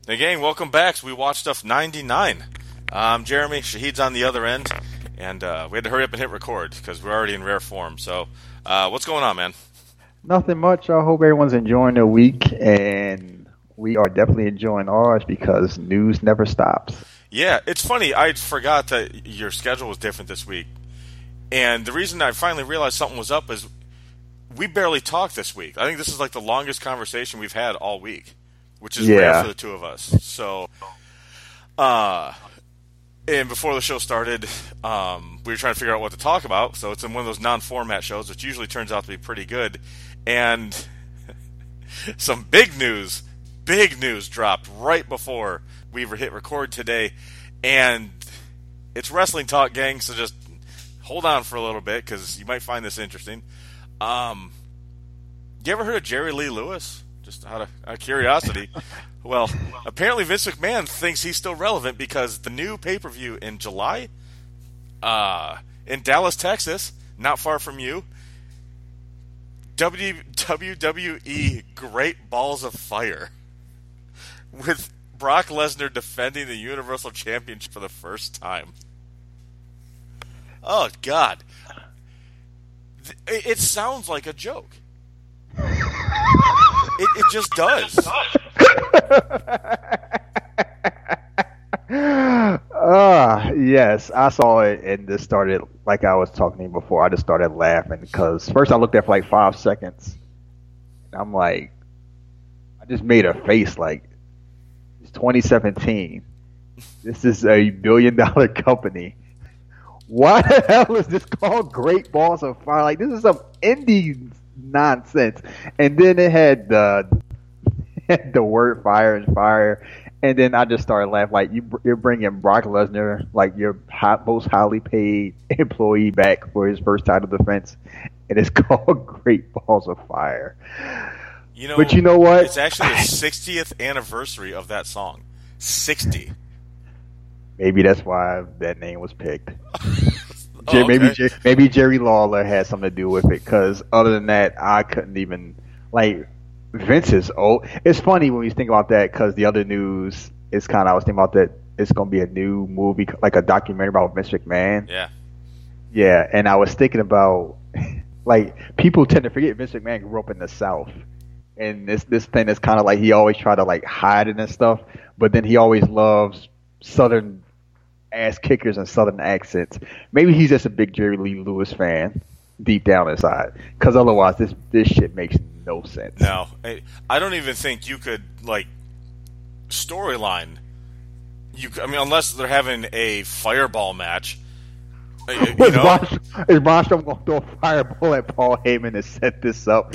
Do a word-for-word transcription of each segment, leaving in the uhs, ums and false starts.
Hey gang, welcome back. So we watched stuff ninety-nine. Um, Jeremy, Shahid's on the other end, and uh, we had to hurry up and hit record because we're already in rare form. So, uh, what's going on, man? Nothing much. I hope everyone's enjoying their week, and we are definitely enjoying ours because news never stops. Yeah, it's funny. I forgot that your schedule was different this week, and the reason I finally realized something was up is we barely talked this week. I think this is like the longest conversation we've had all week, which is rare Yeah. for the two of us. So, uh, and before the show started, um, we were trying to figure out what to talk about. So it's in one of those non-format shows, which usually turns out to be pretty good. And some big news, big news dropped right before we hit record today. And it's wrestling talk, gang, so just hold on for a little bit because you might find this interesting. Um, you ever heard of Jerry Lee Lewis? Just out of, out of curiosity. Well, apparently Vince McMahon thinks he's still relevant because the new pay-per-view in July, uh, in Dallas, Texas, not far from you, w- W W E Great Balls of Fire, with Brock Lesnar defending the Universal Championship for the first time. Oh, God. It, it sounds like a joke. It, it just does. Ah, yes, I saw it and just started, like I was talking to you before, I just started laughing because first I looked at it for like five seconds. And I'm like, I just made a face like, it's twenty seventeen. This is a billion dollar company. Why the hell is this called Great Balls of Fire? Like, this is some indie nonsense. And then it had the the word fire and fire, and then I just started laughing. Like, you, you're bringing Brock Lesnar, like your high, most highly paid employee, back for his first title defense, and it's called Great Balls of Fire. You know, but you know what? It's actually the sixtieth anniversary of that song. sixty. Maybe that's why that name was picked. Oh, Jer- maybe okay. Jer- maybe Jerry Lawler had something to do with it, because other than that, I couldn't even, like, Vince is old. It's funny when you think about that, because the other news is kind of, I was thinking about that it's going to be a new movie, like a documentary about Vince McMahon. Yeah. Yeah, and I was thinking about, like, people tend to forget Vince McMahon grew up in the South. And this this thing is kind of like he always tried to, like, hide it and stuff, but then he always loves Southern ass kickers and Southern accents. Maybe he's just a big Jerry Lee Lewis fan deep down inside, because otherwise this this shit makes no sense. No, I, I don't even think you could, like, storyline. You, I mean, unless they're having a fireball match. uh, You Is know, Braun, is Braun Strowman going to throw a fireball at Paul Heyman to set this up?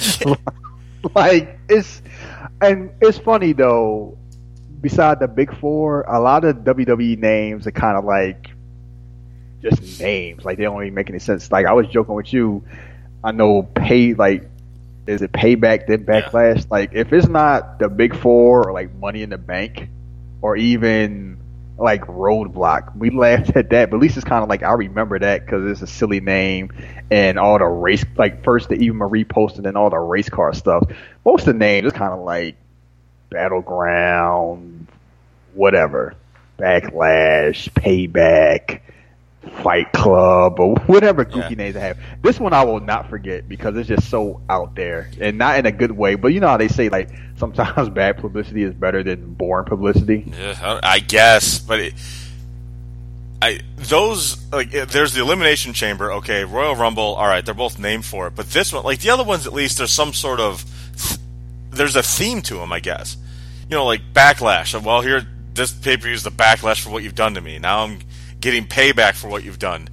Like, it's, and it's funny though. Beside the big four, a lot of W W E names are kind of like just names. Like, they don't even make any sense. Like, I was joking with you. I know pay like is it Payback then Backlash? Yeah. Like, if it's not the big four or like Money in the Bank or even like Roadblock, we laughed at that. But at least it's kind of like I remember that because it's a silly name and all the race, like first the Eva Marie posted and all the race car stuff. Most of the names is kind of like Battleground, whatever, Backlash, Payback, Fight Club, or whatever goofy Yeah. names they have. This one I will not forget because it's just so out there, and not in a good way. But you know how they say, like, sometimes bad publicity is better than boring publicity. yeah, I guess, but it, I those like there's the Elimination Chamber. Okay, Royal Rumble. All right, they're both named for it, but this one, like the other ones, at least there's some sort of there's a theme to them, I guess. You know, like Backlash. Well, here, this pay-per-view is the backlash for what you've done to me. Now I'm getting payback for what you've done.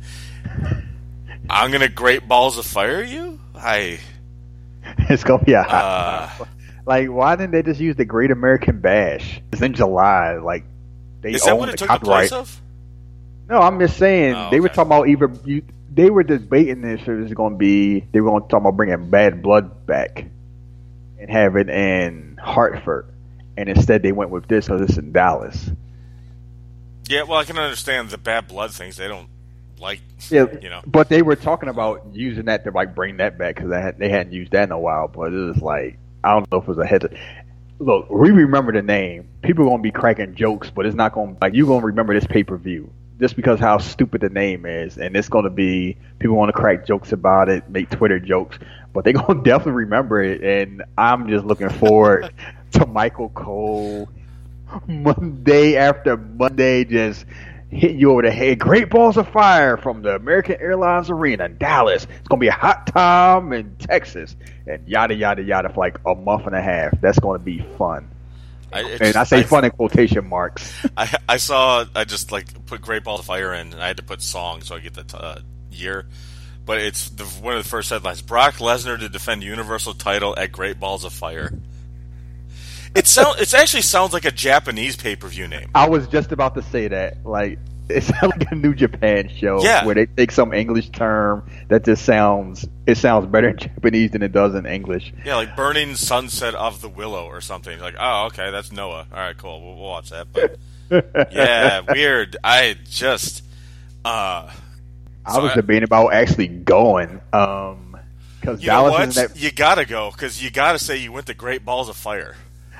I'm gonna Great Balls of Fire you? I. It's gonna be a Uh, like, why didn't they just use the Great American Bash? It's in July. Like, they is that own what it the took the copyright. place of? No, I'm just saying Oh, they were okay. talking about either you. They were debating if it was going to be. They were going to talk about bringing Bad Blood back and have it in Hartford, and instead they went with this because it's in Dallas. Yeah, well, I can understand the bad blood things. They don't like, Yeah, you know. but they were talking about using that to like bring that back because they, had, they hadn't used that in a while. But it was like, I don't know if it was a head. look, we remember the name. People are gonna be cracking jokes, but it's not gonna like you gonna remember this pay per view just because how stupid the name is, and it's gonna be people want to crack jokes about it, make Twitter jokes, but they're gonna definitely remember it. And I'm just looking forward to Michael Cole Monday after Monday, just hitting you over the head. Great balls of fire from the American Airlines Arena in Dallas. It's gonna be a hot time in Texas, and yada yada yada for like a month and a half. That's gonna be fun. I, and I say I, fun in quotation marks. I I saw I just like put Great Balls of Fire in, and I had to put song so I get the uh, year. But it's the, one of the first headlines: Brock Lesnar to defend Universal title at Great Balls of Fire. It sounds. It actually sounds like a Japanese pay per view name. I was just about to say that. Like it sounds like a New Japan show, yeah. where they take some English term that just sounds. It sounds better in Japanese than it does in English. Yeah, like Burning Sunset of the Willow or something. Like, oh, okay, that's Noah. All right, cool. We'll, we'll watch that. But yeah, weird. I just. Uh, I was I, debating about actually going. Um, because you know what? That... You gotta go because you gotta say you went to Great Balls of Fire.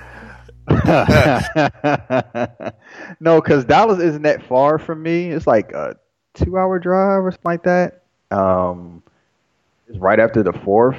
No, because Dallas isn't that far from me. It's like a two-hour drive or something like that. Um, it's right after the fourth.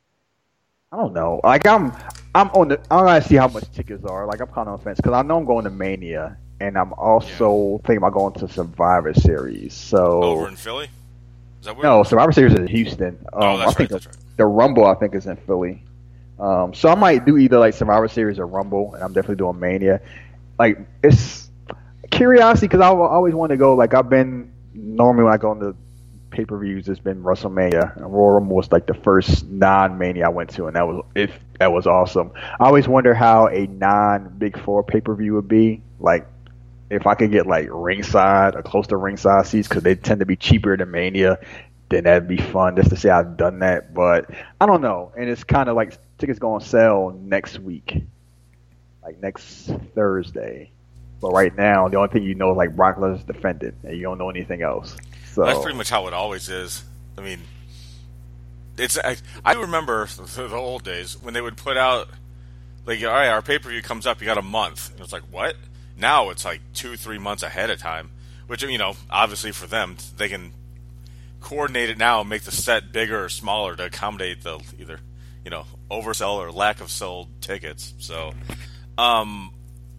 I don't know. Like I'm, I'm on the. I'm gonna see how much tickets are. Like I'm kind of on the fence because I know I'm going to Mania, and I'm also yeah. thinking about going to Survivor Series. So over in Philly. Is that where? No, Survivor Series is in Houston. Um, oh, that's I think right. That's the, right. The Rumble, I think, is in Philly. Um, so I might do either like Survivor Series or Rumble, and I'm definitely doing Mania. Like it's curiosity because I always wanted to go. Like I've been normally when I go into pay per views, it's been WrestleMania. And Royal Rumble was like the first non Mania I went to, and that was if that was awesome. I always wonder how a non Big Four pay per view would be. Like if I could get like ringside or close to ringside seats because they tend to be cheaper than Mania. Then that'd be fun just to say I've done that. But I don't know. And it's kind of like tickets going to sell next week, like next Thursday. But right now, the only thing you know is like Brock Lesnar's defended, and you don't know anything else. So that's pretty much how it always is. I mean, it's I, I remember the old days when they would put out like, all right, our pay per view comes up, you got a month, and it's like what? Now it's like two, three months ahead of time, which you know, obviously for them, they can coordinate it now and make the set bigger or smaller to accommodate the either you know oversell or lack of sold tickets. So um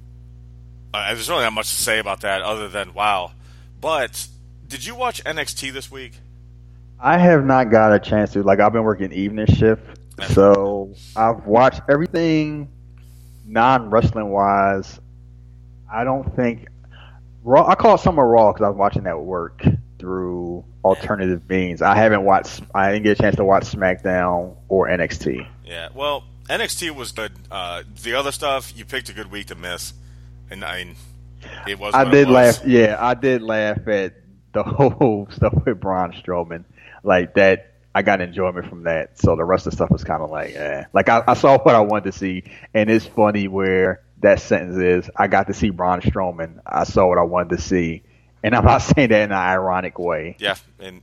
uh, there's really not much to say about that other than wow. But did you watch N X T this week? I have not got a chance to. Like I've been working evening shift, so I've watched everything non wrestling wise. I don't think Raw. I call it Summer Raw because I was watching that at work through alternative means. I haven't watched. I didn't get a chance to watch SmackDown or N X T. Yeah, well, N X T was good. Uh, the other stuff, you picked a good week to miss, and I mean, it was. I did was. laugh. Yeah, I did laugh at the whole stuff with Braun Strowman. Like that, I got enjoyment from that. So the rest of the stuff was kind of like, eh. Like I, I saw what I wanted to see, and it's funny where that sentence is. I got to see Braun Strowman. I saw what I wanted to see. And I'm not saying that in an ironic way. Yeah, and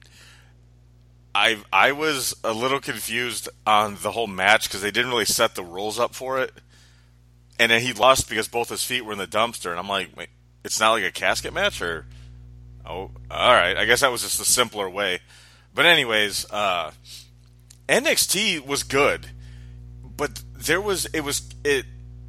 I I was a little confused on the whole match because they didn't really set the rules up for it. And then he lost because both his feet were in the dumpster. And I'm like, wait, it's not like a casket match? Or, oh, all right. I guess that was just a simpler way. But anyways, uh, N X T was good. But there was, it was, it,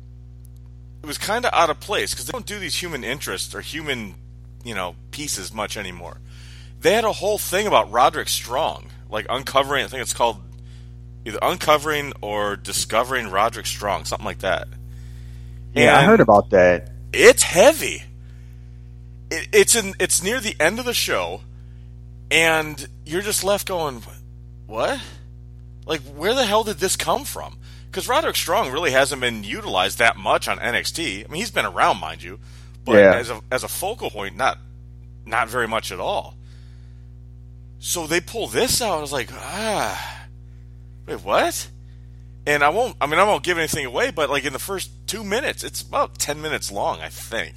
it was kind of out of place because they don't do these human interests or human you know, pieces much anymore. They had a whole thing about Roderick Strong, like uncovering, I think it's called either Uncovering or Discovering Roderick Strong, something like that. Yeah, and I heard about that. It's heavy. It, it's in, it's near the end of the show, and you're just left going, what? Like, where the hell did this come from? Because Roderick Strong really hasn't been utilized that much on N X T. I mean, he's been around, mind you, but yeah. as a as a focal point, not not very much at all. So they pull this out. I was like, ah, wait, what? And I won't. I mean, I won't give anything away. But like in the first two minutes, it's about ten minutes long, I think.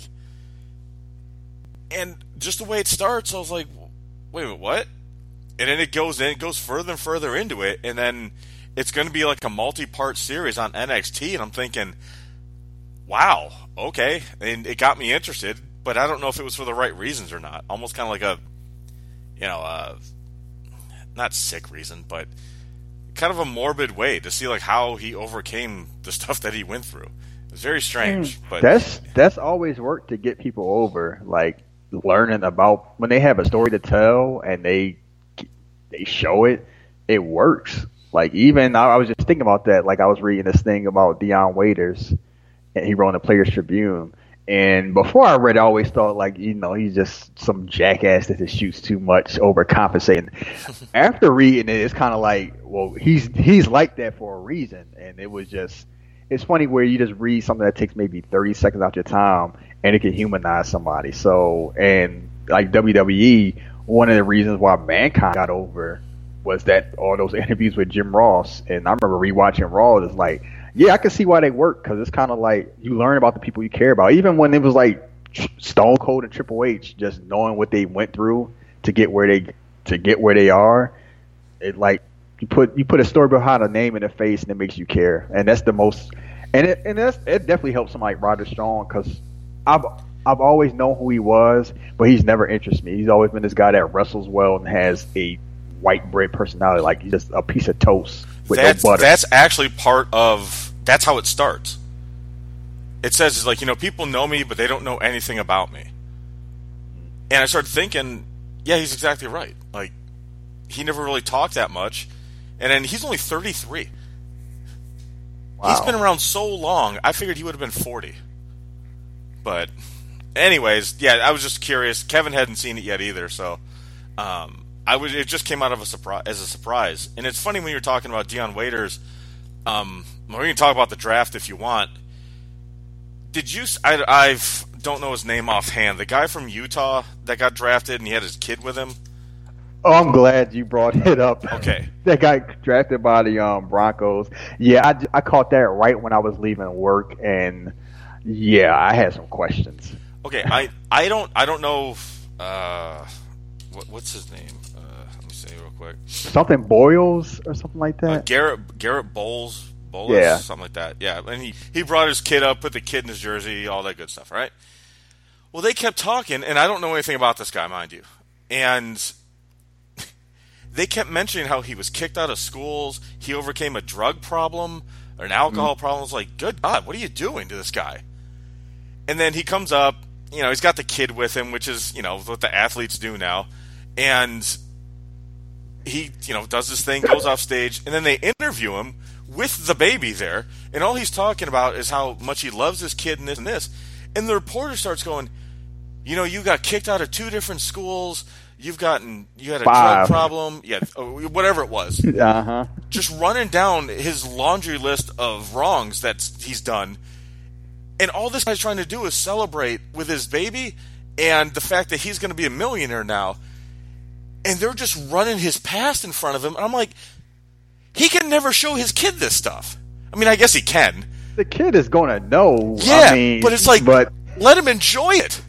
And just the way it starts, I was like, wait, wait, what? And then it goes in, it goes further and further into it, and then it's going to be like a multi-part series on N X T. And I'm thinking, wow, okay, and it got me interested, but I don't know if it was for the right reasons or not. Almost kind of like a, you know, uh, not sick reason, but kind of a morbid way to see like how he overcame the stuff that he went through. It was very strange, mm, but that's that's always worked to get people over, like learning about when they have a story to tell and they they show it, it works. Like even I, I was just thinking about that. Like I was reading this thing about Dion Waiters, and he wrote in the Players Tribune. And before I read, it, I always thought like you know he's just some jackass that just shoots too much, overcompensating. After reading it, it's kind of like, well, he's he's like that for a reason, and it was just. It's funny where you just read something that takes maybe thirty seconds out your time and it can humanize somebody. So, and like W W E, one of the reasons why Mankind got over was that all those interviews with Jim Ross. And I remember rewatching Raw. It's like, yeah, I can see why they work because it's kind of like you learn about the people you care about. Even when it was like Stone Cold and Triple H, just knowing what they went through to get where they to get where they are, it like. You put you put a story behind a name and a face, and it makes you care, and that's the most. And it and that's, it definitely helps somebody like Roger Strong because I've I've always known who he was, but he's never interested me. He's always been this guy that wrestles well and has a white bread personality, like he's just a piece of toast with that's, no butter. That's actually part of. That's how it starts. It says it's like you know people know me, but they don't know anything about me. And I started thinking, yeah, he's exactly right. Like he never really talked that much. And then he's only thirty-three. Wow. He's been around so long. I figured he would have been forty. But, anyways, yeah, I was just curious. Kevin hadn't seen it yet either, so um, I was. It just came out of a surprise as a surprise. And it's funny when you're talking about Dion Waiters. Um, we can talk about the draft if you want. Did you? I I've, don't know his name offhand. The guy from Utah that got drafted and he had his kid with him. Oh, I'm glad you brought it up. Okay. That got drafted by the um, Broncos. Yeah, I, I caught that right when I was leaving work, and yeah, I had some questions. Okay, I, I don't I don't know if, uh, what, what's his name? Uh, let me see real quick. Something Boyles or something like that. Uh, Garrett Garrett Bowles, Bowles, yeah, something like that. Yeah, and he he brought his kid up, put the kid in his jersey, all that good stuff, right? Well, they kept talking, and I don't know anything about this guy, mind you, and. They kept mentioning how he was kicked out of schools, he overcame a drug problem, or an alcohol mm-hmm. problem. I was like, good God, what are you doing to this guy? And then he comes up, you know, he's got the kid with him, which is, you know, what the athletes do now. And he, you know, does this thing, goes off stage, and then they interview him with the baby there, and all he's talking about is how much he loves his kid and this and this. And the reporter starts going, you know, you got kicked out of two different schools, You've gotten, you had a Five. drug problem, yeah, whatever it was. Uh-huh. Just running down his laundry list of wrongs that he's done. And all this guy's trying to do is celebrate with his baby and the fact that he's going to be a millionaire now. And they're just running his past in front of him. And I'm like, he can never show his kid this stuff. I mean, I guess he can. The kid is going to know. Yeah, I mean, but it's like, but, let him enjoy it.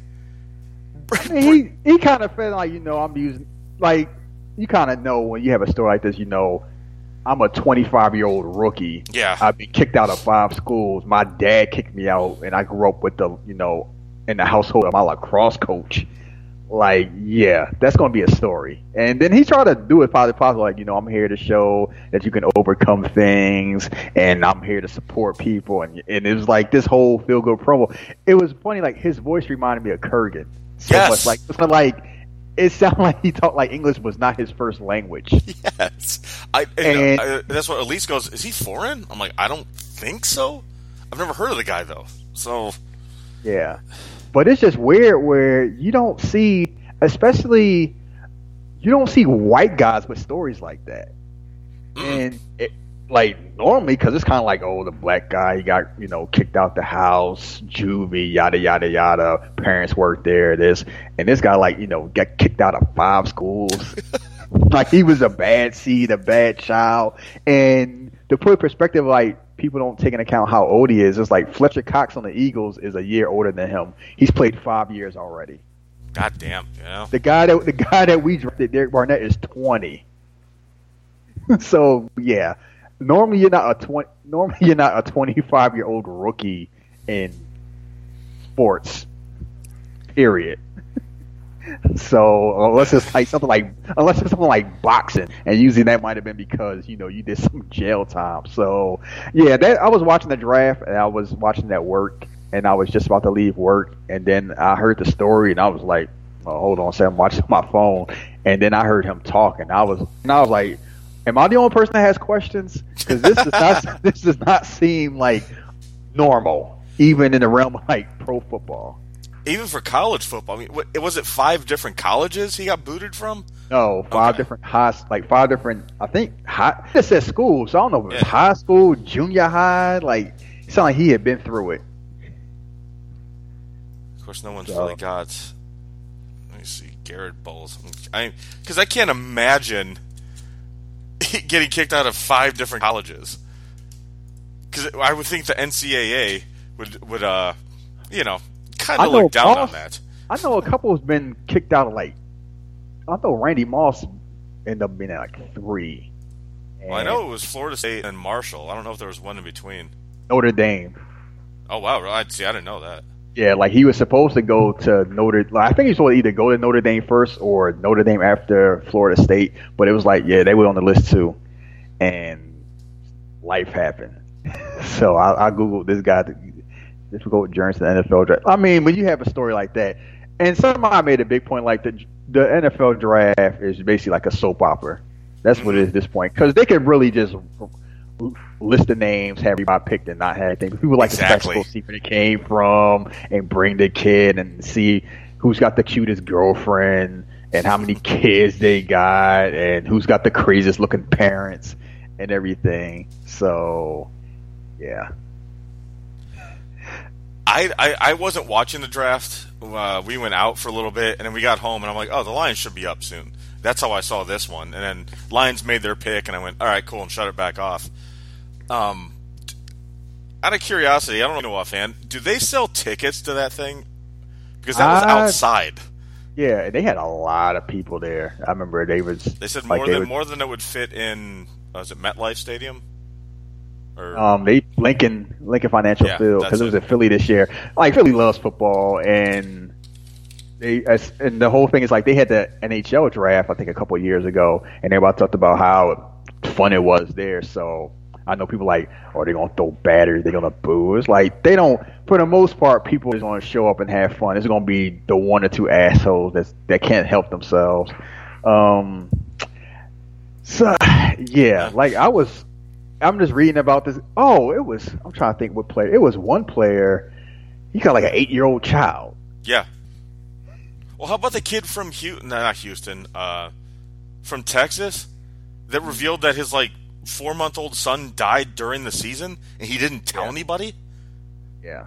I mean, he he kind of felt like, you know, I'm using, like, you kind of know when you have a story like this, you know, I'm a twenty-five-year-old rookie. Yeah. I've been kicked out of five schools. My dad kicked me out, and I grew up with the, you know, in the household of my lacrosse coach. Like, yeah, that's going to be a story. And then he tried to do it positive, positive, like, you know, I'm here to show that you can overcome things, and I'm here to support people. And and it was like this whole feel-good promo. It was funny, like, his voice reminded me of Kurgan. So yes. much. Like, it's not like, it sounded like he talked like English was not his first language. Yes. I, and, and uh, that's what Elise goes, is he foreign? I'm like, I don't think so. I've never heard of the guy, though. So. Yeah. But it's just weird where you don't see, especially, you don't see white guys with stories like that. Mm. And, it, like, normally, because it's kind of like, oh, the black guy, he got, you know, kicked out the house, juvie, yada, yada, yada, parents worked there, this. And this guy, like, you know, got kicked out of five schools. Like, he was a bad seed, a bad child. And to put in perspective, like, people don't take into account how old he is. It's like Fletcher Cox on the Eagles is a year older than him. He's played five years already. God damn, yeah. The guy that the guy that we drafted, Derek Barnett, is twenty. So yeah, normally you're not a twenty. Normally you're not a twenty-five year old rookie in sports. Period. So unless it's like something like unless it's something like boxing, and usually that might have been because you know you did some jail time. So yeah, that I was watching the draft and I was watching that work, and I was just about to leave work, and then I heard the story and I was like, oh, hold on a second, I'm watching my phone, and then I heard him talking. I was and I was like, am I the only person that has questions? Because this does not this does not seem like normal, even in the realm of like pro football. Even for college football, I mean, what, was it five different colleges he got booted from? No, five okay. different high, like five different. I think high. It says school, so I don't know if it was yeah. high school, junior high. Like it sounded like he had been through it. Of course, no one's so. really got. Let me see, Garrett Bowles. I because I can't imagine getting kicked out of five different colleges. Because I would think the N C double A would would uh you know. Kind of look down Moss, on that. I know a couple has been kicked out of like. I know Randy Moss ended up being at like three. Well, I know it was Florida State and Marshall. I don't know if there was one in between. Notre Dame. Oh wow! I see. I didn't know that. Yeah, like he was supposed to go to Notre. Like, I think he was supposed to either go to Notre Dame first or Notre Dame after Florida State. But it was like, yeah, they were on the list too, and life happened. So I, I googled this guy. To, difficult journeys to the N F L draft. I mean, when you have a story like that, and somebody made a big point, like the the N F L draft is basically like a soap opera. That's what it is at this point, because they could really just list the names, have everybody picked, and not have anything. People like exactly. to see where it came from and bring the kid and see who's got the cutest girlfriend and how many kids they got and who's got the craziest looking parents and everything. So, yeah. I, I, I wasn't watching the draft. Uh, we went out for a little bit, and then we got home, and I'm like, oh, the Lions should be up soon. That's how I saw this one. And then Lions made their pick, and I went, all right, cool, and shut it back off. Um, out of curiosity, I don't know offhand, do they sell tickets to that thing? Because that was uh, outside. Yeah, they had a lot of people there. I remember they was. They said like more they than would, more than it would fit in. Uh, was it MetLife Stadium? Or, um, they Lincoln Lincoln Financial yeah, Field because it was in Philly this year. Like Philly loves football, and they as, and the whole thing is like they had the N H L draft I think a couple of years ago, and everybody talked about how fun it was there. So I know people like, oh, they're gonna throw batters, they're gonna boo. It's like they don't. For the most part, people is gonna show up and have fun. It's gonna be the one or two assholes that that can't help themselves. Um, so yeah, like I was. I'm just reading about this. Oh, it was. I'm trying to think what player. It was one player. He got like an eight year old child. Yeah. Well, how about the kid from Houston? Not Houston. Uh, from Texas that revealed that his like four month old son died during the season and he didn't tell yeah. anybody. Yeah.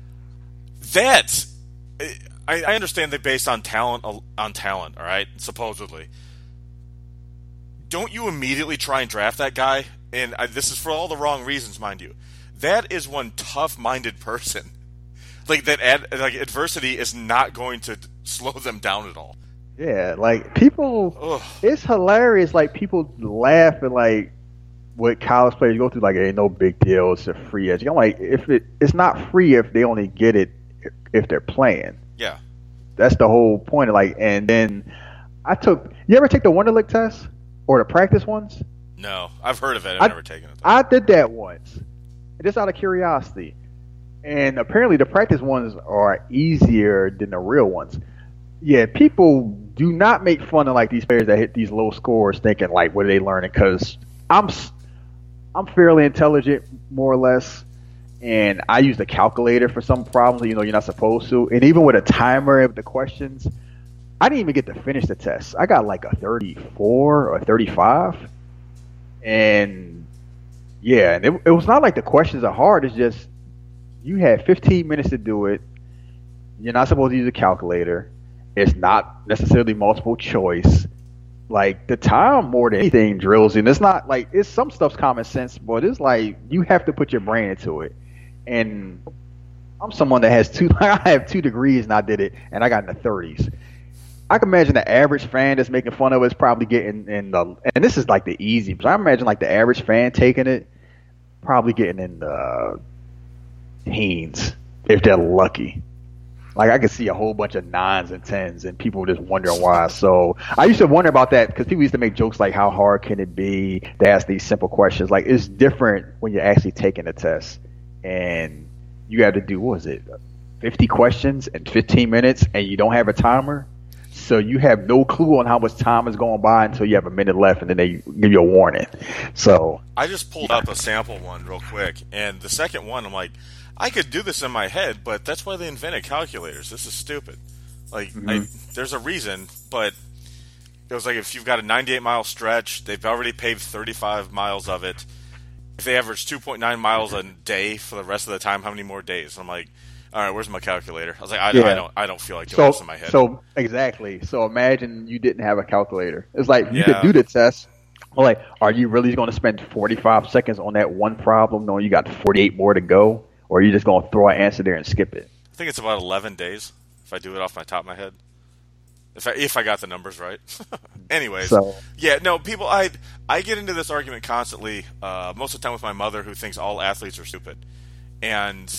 That's. I, I understand they based on talent on talent. All right, supposedly. Don't you immediately try and draft that guy? And I, this is for all the wrong reasons, mind you. That is one tough-minded person. Like that, ad, like adversity is not going to slow them down at all. Yeah, like people, Ugh. It's hilarious. Like people laugh at like what college players go through. Like, it ain't no big deal. It's a free edge. I'm like, if it, it's not free if they only get it if they're playing. Yeah, that's the whole point. Of like, and then I took. You ever take the Wonderlic test or the practice ones? No, I've heard of it. I've I, never taken it. Though. I did that once, just out of curiosity. And apparently the practice ones are easier than the real ones. Yeah, people do not make fun of like these players that hit these low scores thinking like, what are they learning? Because I'm, I'm fairly intelligent, more or less. And I use the calculator for some problems, you know, you're not supposed to. And even with a timer of the questions, I didn't even get to finish the test. I got like a thirty-four or thirty-five. And yeah, and it, it was not like the questions are hard. It's just you had fifteen minutes to do it. You're not supposed to use a calculator. It's not necessarily multiple choice. Like the time more than anything drills in. It's not like it's some stuff's common sense, but it's like you have to put your brain into it. And I'm someone that has two. I have two degrees, and I did it, and I got in the thirties. I can imagine the average fan that's making fun of it is probably getting in the, and this is like the easy, but I imagine like the average fan taking it, probably getting in the teens if they're lucky. Like I could see a whole bunch of nines and tens, and people just wondering why. So I used to wonder about that because people used to make jokes like, "How hard can it be to ask these simple questions?" Like it's different when you're actually taking a test, and you have to do what was it, fifty questions in fifteen minutes, and you don't have a timer, so you have no clue on how much time is going by until you have a minute left, and then they give you a warning. So I just pulled up a sample one real quick, and the second one, I'm like, I could do this in my head, but that's why they invented calculators. This is stupid. Like, mm-hmm. I, there's a reason, but it was like if you've got a ninety-eight mile stretch, they've already paved thirty-five miles of it. If they average two point nine miles a day for the rest of the time, how many more days? I'm like, all right, where's my calculator? I was like, I, yeah. I don't, I don't feel like doing so, this in my head. So exactly. So imagine you didn't have a calculator. It's like you yeah. could do the test. Like, are you really going to spend forty-five seconds on that one problem, knowing you got forty-eight more to go? Or are you just going to throw an answer there and skip it? I think it's about eleven days, if I do it off my top of my head. If I, if I got the numbers right. Anyways. So, yeah, no, people, I I get into this argument constantly, uh, most of the time with my mother, who thinks all athletes are stupid. And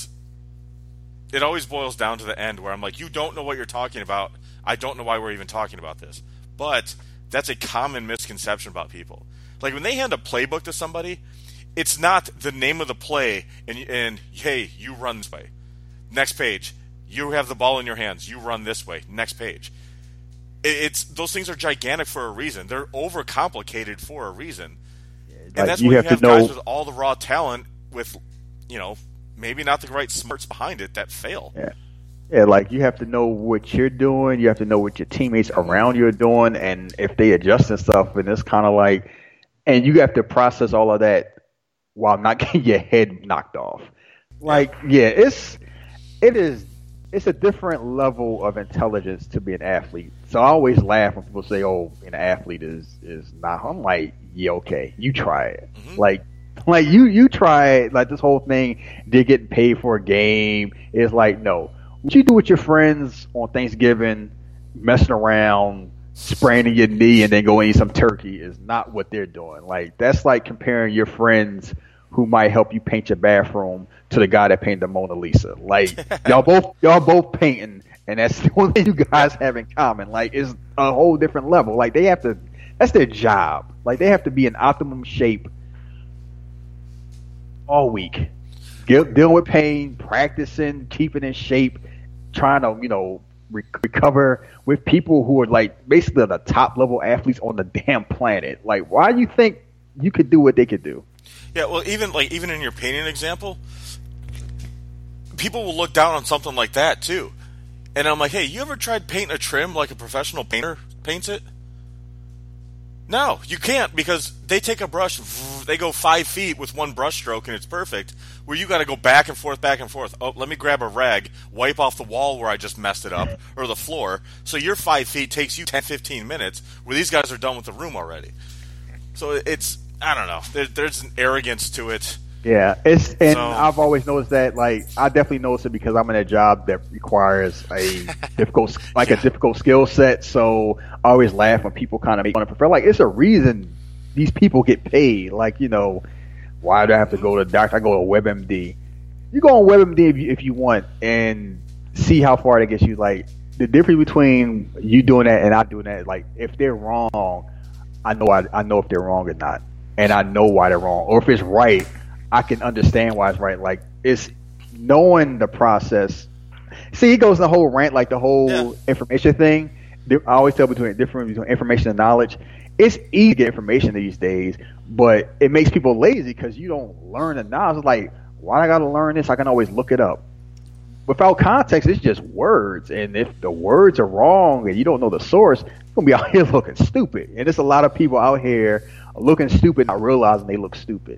it always boils down to the end where I'm like, you don't know what you're talking about. I don't know why we're even talking about this. But that's a common misconception about people. Like, when they hand a playbook to somebody, it's not the name of the play and, and, hey, you run this way. Next page, you have the ball in your hands. You run this way. Next page. It's those things are gigantic for a reason. They're overcomplicated for a reason. Yeah, and like that's you when have you have to guys know... with all the raw talent with, you know, maybe not the right smarts behind it that fail. Yeah. Yeah, like you have to know what you're doing. You have to know what your teammates around you are doing, and if they adjust and stuff. And it's kind of like, and you have to process all of that while not getting your head knocked off. Like, yeah, it's it is it's a different level of intelligence to be an athlete. So I always laugh when people say, "Oh, an athlete is is not." I'm like, yeah, okay, you try it. Mm-hmm. Like, like you you try it. Like this whole thing, they're getting paid for a game. It's like, no, what you do with your friends on Thanksgiving, messing around, spraining your knee, and then go eat some turkey is not what they're doing. Like that's like comparing your friends who might help you paint your bathroom to the guy that painted the Mona Lisa. Like y'all both y'all both painting, and that's the only thing you guys have in common. Like it's a whole different level. Like they have to, that's their job. Like they have to be in optimum shape all week, dealing with pain, practicing, keeping in shape, trying to you know re- recover with people who are like basically the top level athletes on the damn planet. Like why do you think you could do what they could do? Yeah, well, even like even in your painting example, people will look down on something like that too. And I'm like, hey, you ever tried painting a trim like a professional painter paints it? No, you can't, because they take a brush, they go five feet with one brush stroke and it's perfect, where you got to go back and forth, back and forth. Oh, let me grab a rag, wipe off the wall where I just messed it up, or the floor. So your five feet takes you ten, fifteen minutes, where these guys are done with the room already. So it's, I don't know, there, there's an arrogance to it. Yeah, it's and so, I've always noticed that. Like, I definitely noticed it because I'm in a job that requires a difficult, like yeah. a difficult skill set. So I always laugh when people kind of make fun of prefer. Like, it's a reason these people get paid. Like, you know, why do I have to go to the doctor? I go to WebMD. You go on WebMD if you, if you want and see how far that gets you. Like, the difference between you doing that and not doing that. Like, if they're wrong, I know I, I know if they're wrong or not, and I know why they're wrong. Or if it's right, I can understand why it's right. Like, it's knowing the process. See, it goes the whole rant, like the whole yeah. information thing. I always tell between difference between information and knowledge. It's easy to get information these days, but it makes people lazy because you don't learn the knowledge. It's like, why I got to learn this? I can always look it up. Without context, it's just words. And if the words are wrong and you don't know the source, you're going to be out here looking stupid. And there's a lot of people out here looking stupid, not realizing they look stupid.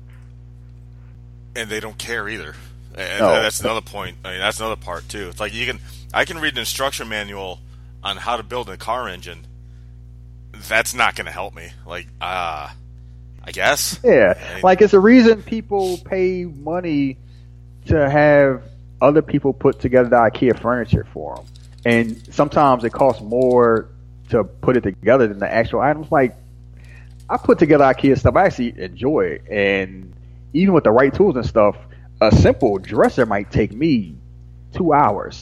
And they don't care either. And no. that's another point. I mean, that's another part too. It's like you can, I can read an instruction manual on how to build a car engine. That's not going to help me. Like, uh, I guess. Yeah, I mean, like it's a reason people pay money to have other people put together the IKEA furniture for them, and sometimes it costs more to put it together than the actual items. Like, I put together IKEA stuff. I actually enjoy it, and even with the right tools and stuff, a simple dresser might take me two hours.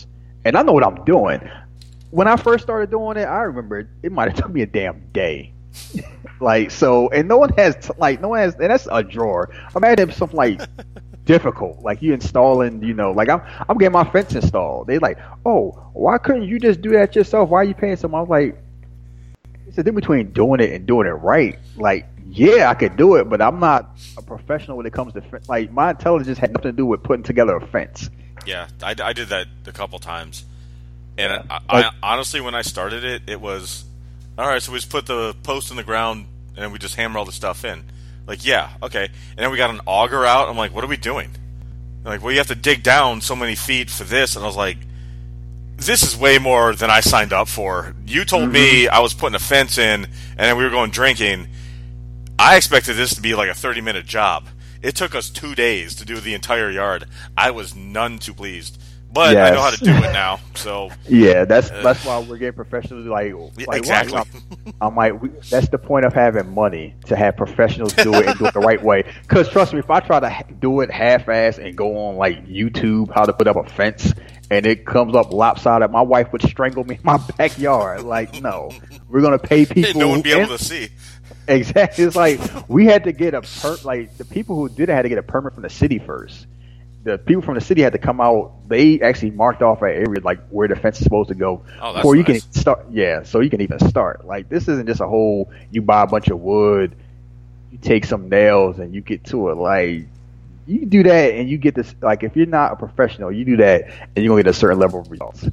and I know what I'm doing. When I first started doing it, I remember it might have took me a damn day. Like so, and no one has like no one has, and that's a drawer. Imagine something like difficult, like you installing, you know, like I'm I'm getting my fence installed. They like, oh, why couldn't you just do that yourself? Why are you paying someone? I was like, it's the difference between doing it and doing it right. Like, yeah, I could do it, but I'm not a professional when it comes to like my intelligence had nothing to do with putting together a fence. Yeah, I, I did that a couple times, and Yeah. I, I, Like- honestly, when I started it, it was all right. So we just put the post in the ground, and then we just hammer all the stuff in. Like, yeah, okay. And then we got an auger out. I'm like, what are we doing? They're like, well, you have to dig down so many feet for this, and I was like, this is way more than I signed up for. You told me I was putting a fence in, and then we were going drinking. I expected this to be like a thirty minute job. It took us two days to do the entire yard. I was none too pleased, but I know how to Yes. do it now. So Yeah, that's that's why we're getting professionals. Like, Yeah, like exactly. why- I'm like, we, that's the point of having money, to have professionals do it and do it the right way. Because trust me, if I try to ha- do it half-ass and go on like YouTube how to put up a fence and it comes up lopsided, my wife would strangle me in my backyard. Like, no, we're gonna pay people. no one would be able and- to see. Exactly. It's like we had to get a per like the people who did it had to get a permit from the city first. The people from the city had to come out. They actually marked off an area like where the fence is supposed to go Oh, that's before you nice. can start. Yeah, so you can even start. Like this isn't just a whole. You buy a bunch of wood, you take some nails, and you get to it. Like you do that, and you get this. Like if you're not a professional, you do that, and you're gonna get a certain level of results.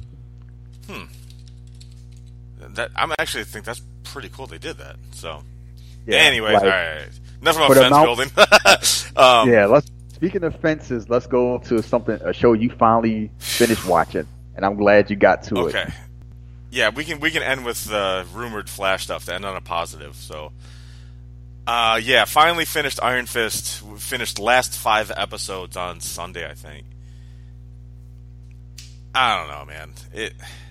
That I'm actually think that's pretty cool. They did that. So, Yeah, anyways, like, all right. Enough about for the fence amount- building. um, Yeah, let's. Speaking of fences, let's go to something a show you finally finished watching, and I'm glad you got to it. Okay. Yeah, we can we can end with the rumored Flash stuff to end on a positive. So, uh, yeah, finally finished Iron Fist. We finished last five episodes on Sunday, I think. I don't know, man. It,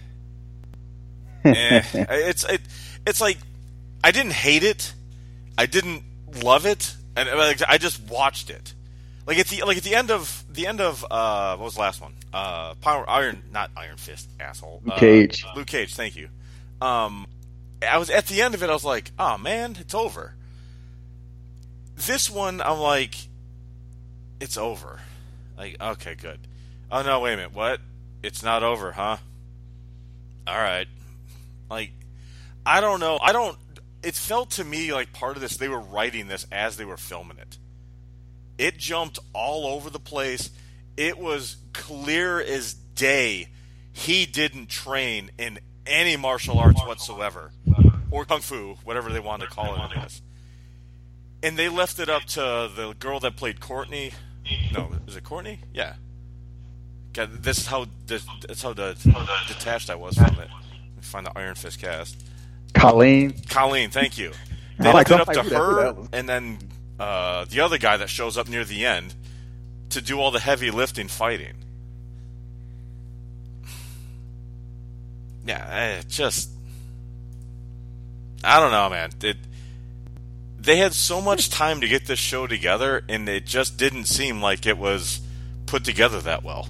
eh, it's it, it's like I didn't hate it, I didn't love it, and like, I just watched it. Like at the like at the end of the end of uh what was the last one? Uh Power Iron not Iron Fist, asshole. Luke Uh, Cage. Luke Cage, thank you. Um I was at the end of it I was like, "Oh man, it's over." This one I'm like it's over. Like, okay, good. Oh no, wait a minute. What? It's not over, huh? All right. Like I don't know. I don't it felt to me like part of this they were writing this as they were filming it. It jumped all over the place. It was clear as day he didn't train in any martial arts whatsoever. Or kung fu, whatever they wanted to call it as. And they left it up to the girl that played Courtney. No, is it Courtney? Yeah. God, this is how this, that's how the, detached I was from it. Let me find the Iron Fist cast. Colleen. Colleen, thank you. They I'm left like, it up I'm to like, who the- who the her, hell is- and then uh, the other guy that shows up near the end to do all the heavy lifting fighting. Yeah, it just I don't know, man. It they had so much time to get this show together, and it just didn't seem like it was put together that well.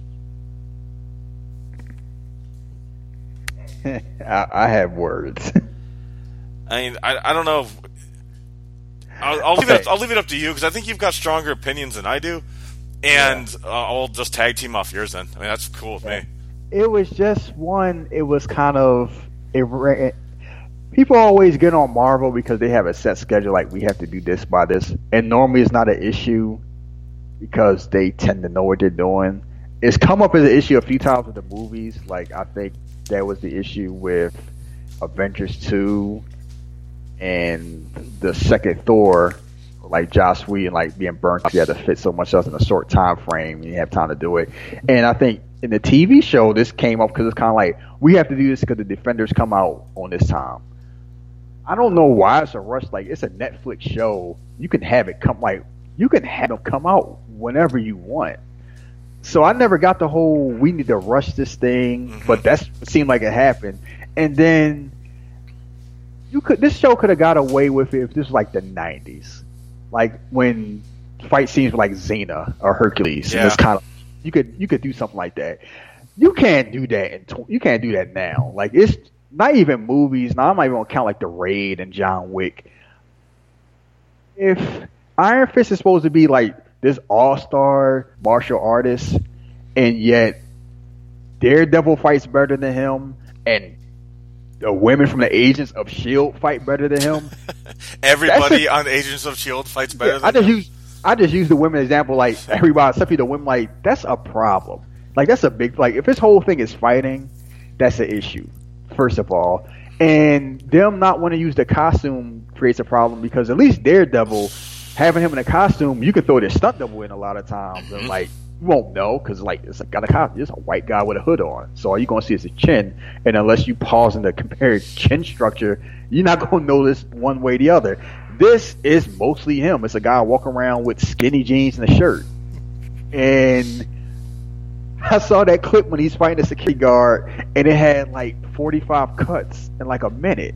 I, I have words. I mean, I, I don't know. If, I'll, I'll leave it. Okay. I'll leave it up to you because I think you've got stronger opinions than I do, and uh, I'll just tag team off yours. Then I mean that's cool with me. It was just one. It was kind of it, it. People always get on Marvel because they have a set schedule. Like we have to do this by this, and normally it's not an issue because they tend to know what they're doing. It's come up as an issue a few times with the movies. Like I think that was the issue with Avengers two and the second Thor. Like Joss Whedon, like being burnt out, you had to fit so much else in a short time frame. You have time to do it, and I think in the T V show, this came up because it's kind of like we have to do this because the Defenders come out on this time. I don't know why it's a rush. Like it's a Netflix show, you can have it come like you can have them come out whenever you want. So I never got the whole we need to rush this thing, Mm-hmm. but that's it seemed like it happened. And then you could this show could have got away with it if this was like the nineties, like when fight scenes were like Xena or Hercules. Yeah. And it's kind of you could you could do something like that. you can't do that. In tw- you can't do that now. Like it's not even movies. Now I'm not even gonna count like The Raid and John Wick. If Iron Fist is supposed to be like this all-star martial artist, and yet Daredevil fights better than him, and the women from the Agents of S H I E L D fight better than him. Everybody a, on Agents of S H I E L D fights better yeah, than I just him. Use, I just use the women example like everybody, except for the women, like that's a problem. Like that's a big, like if this whole thing is fighting, that's an issue, first of all. And them not want to use the costume creates a problem because at least Daredevil, having him in a costume, you can throw this stunt double in a lot of times. And like, you won't know because like it's got a costume, it's a white guy with a hood on. So all you're going to see is his chin. And unless you pause and compare chin structure, you're not going to notice one way or the other. This is mostly him. It's a guy walking around with skinny jeans and a shirt. And I saw that clip when he's fighting a security guard, and it had like forty-five cuts in like a minute.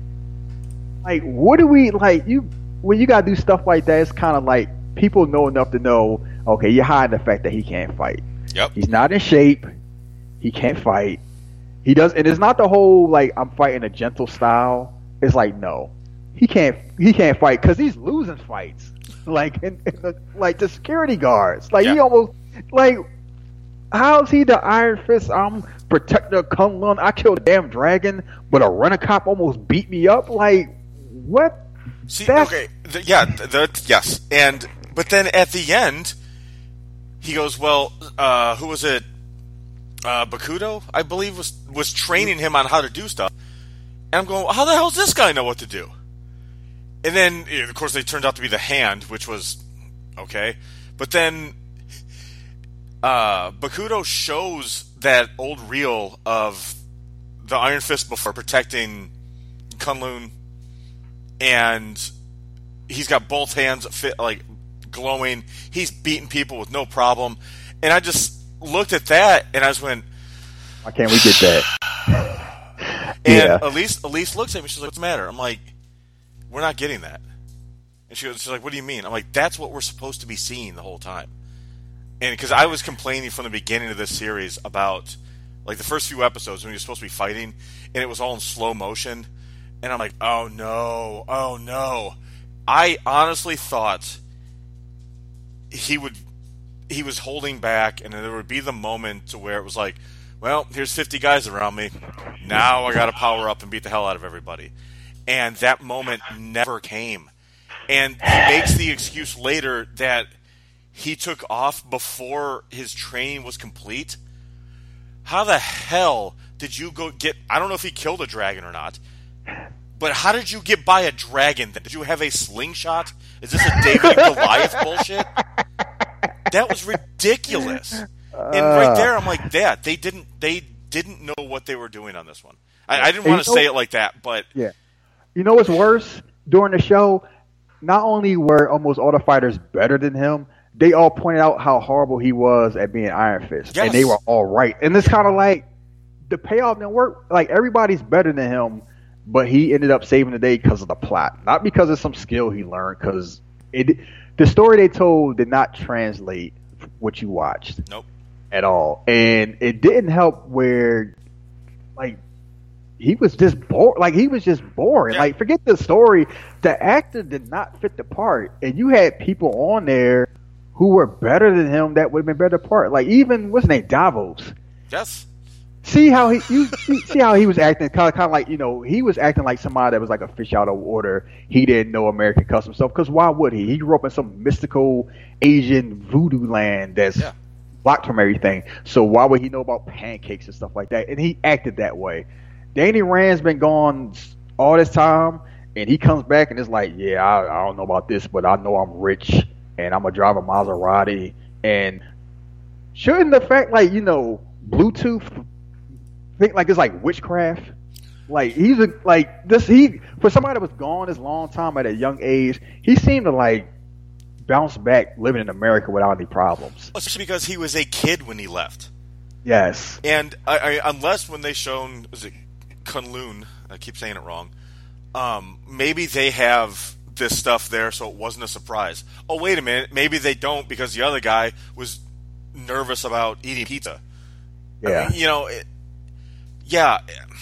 Like, what do we like? You when you gotta do stuff like that, it's kind of like people know enough to know. Okay, you're hiding the fact that he can't fight. Yep. He's not in shape. He can't fight. He does, and it's not the whole like I'm fighting a gentle style. It's like no, he can't. He can't fight because he's losing fights. Like, in, in the, like the security guards. Like yeah. he almost like. How's he the Iron Fist? I'm protector of Kunlun. I killed a damn dragon, but a runner cop almost beat me up. Like, what? See, That's... okay, the, yeah, the, the, yes, and but then at the end, he goes, "Well, uh, who was it? Uh, Bakuto, I believe, was was training him on how to do stuff." And I'm going, "How the hell does this guy know what to do?" And then, of course, they turned out to be the Hand, which was okay, but then. Uh, Bakuto shows that old reel of the Iron Fist before protecting Kunlun, and he's got both hands fit, like glowing. He's beating people with no problem, and I just looked at that and I just went, "Why can't we get that?" And yeah. Elise, Elise looks at me. She's like, "What's the matter?" I'm like, "We're not getting that." And she goes, "She's like, what do you mean?" I'm like, "That's what we're supposed to be seeing the whole time." And because I was complaining from the beginning of this series about, like, the first few episodes when you're supposed to be fighting, and it was all in slow motion, and I'm like, oh no, oh no. I honestly thought he would, he was holding back, and there would be the moment to where it was like, well, here's fifty guys around me, now I gotta power up and beat the hell out of everybody. And that moment never came. And he makes the excuse later that he took off before his training was complete. How the hell did you go get... I don't know if he killed a dragon or not, but how did you get by a dragon? Did you have a slingshot? Is this a David and Goliath bullshit? That was ridiculous. And right there, I'm like, yeah, they didn't they didn't know what they were doing on this one. I, I didn't want to say it like that, but... Yeah. You know what's worse? During the show, not only were almost all the fighters better than him, they all pointed out how horrible he was at being Iron Fist. Yes. And they were all right. And it's kind of like the payoff didn't work. Like everybody's better than him, but he ended up saving the day because of the plot. Not because of some skill he learned, because it the story they told did not translate what you watched. Nope. At all. And it didn't help where, like, he was just bored. Like, he was just boring. Yeah. Like, forget the story. The actor did not fit the part. And you had people on there who were better than him that would have been better part. Like even what's his name, Davos. Yes. See how he you see how he was acting kind of kind of like you know he was acting like somebody that was like a fish out of water. He didn't know American custom stuff because why would he? He grew up in some mystical Asian voodoo land that's yeah. blocked from everything. So why would he know about pancakes and stuff like that? And he acted that way. Danny Rand's been gone all this time, and he comes back and it's like, yeah, I, I don't know about this, but I know I'm rich. And I'm gonna drive a Maserati. And shouldn't the fact, like, you know, Bluetooth think like it's like witchcraft? Like he's a, like this. He for somebody that was gone this long time at a young age, he seemed to like bounce back living in America without any problems. Especially because he was a kid when he left. Yes. And I, I, unless when they shown was it Kunlun, I keep saying it wrong. Um, maybe they have this stuff there, so it wasn't a surprise. Oh, wait a minute, maybe they don't because the other guy was nervous about eating pizza. Yeah. I mean, you know, it, yeah.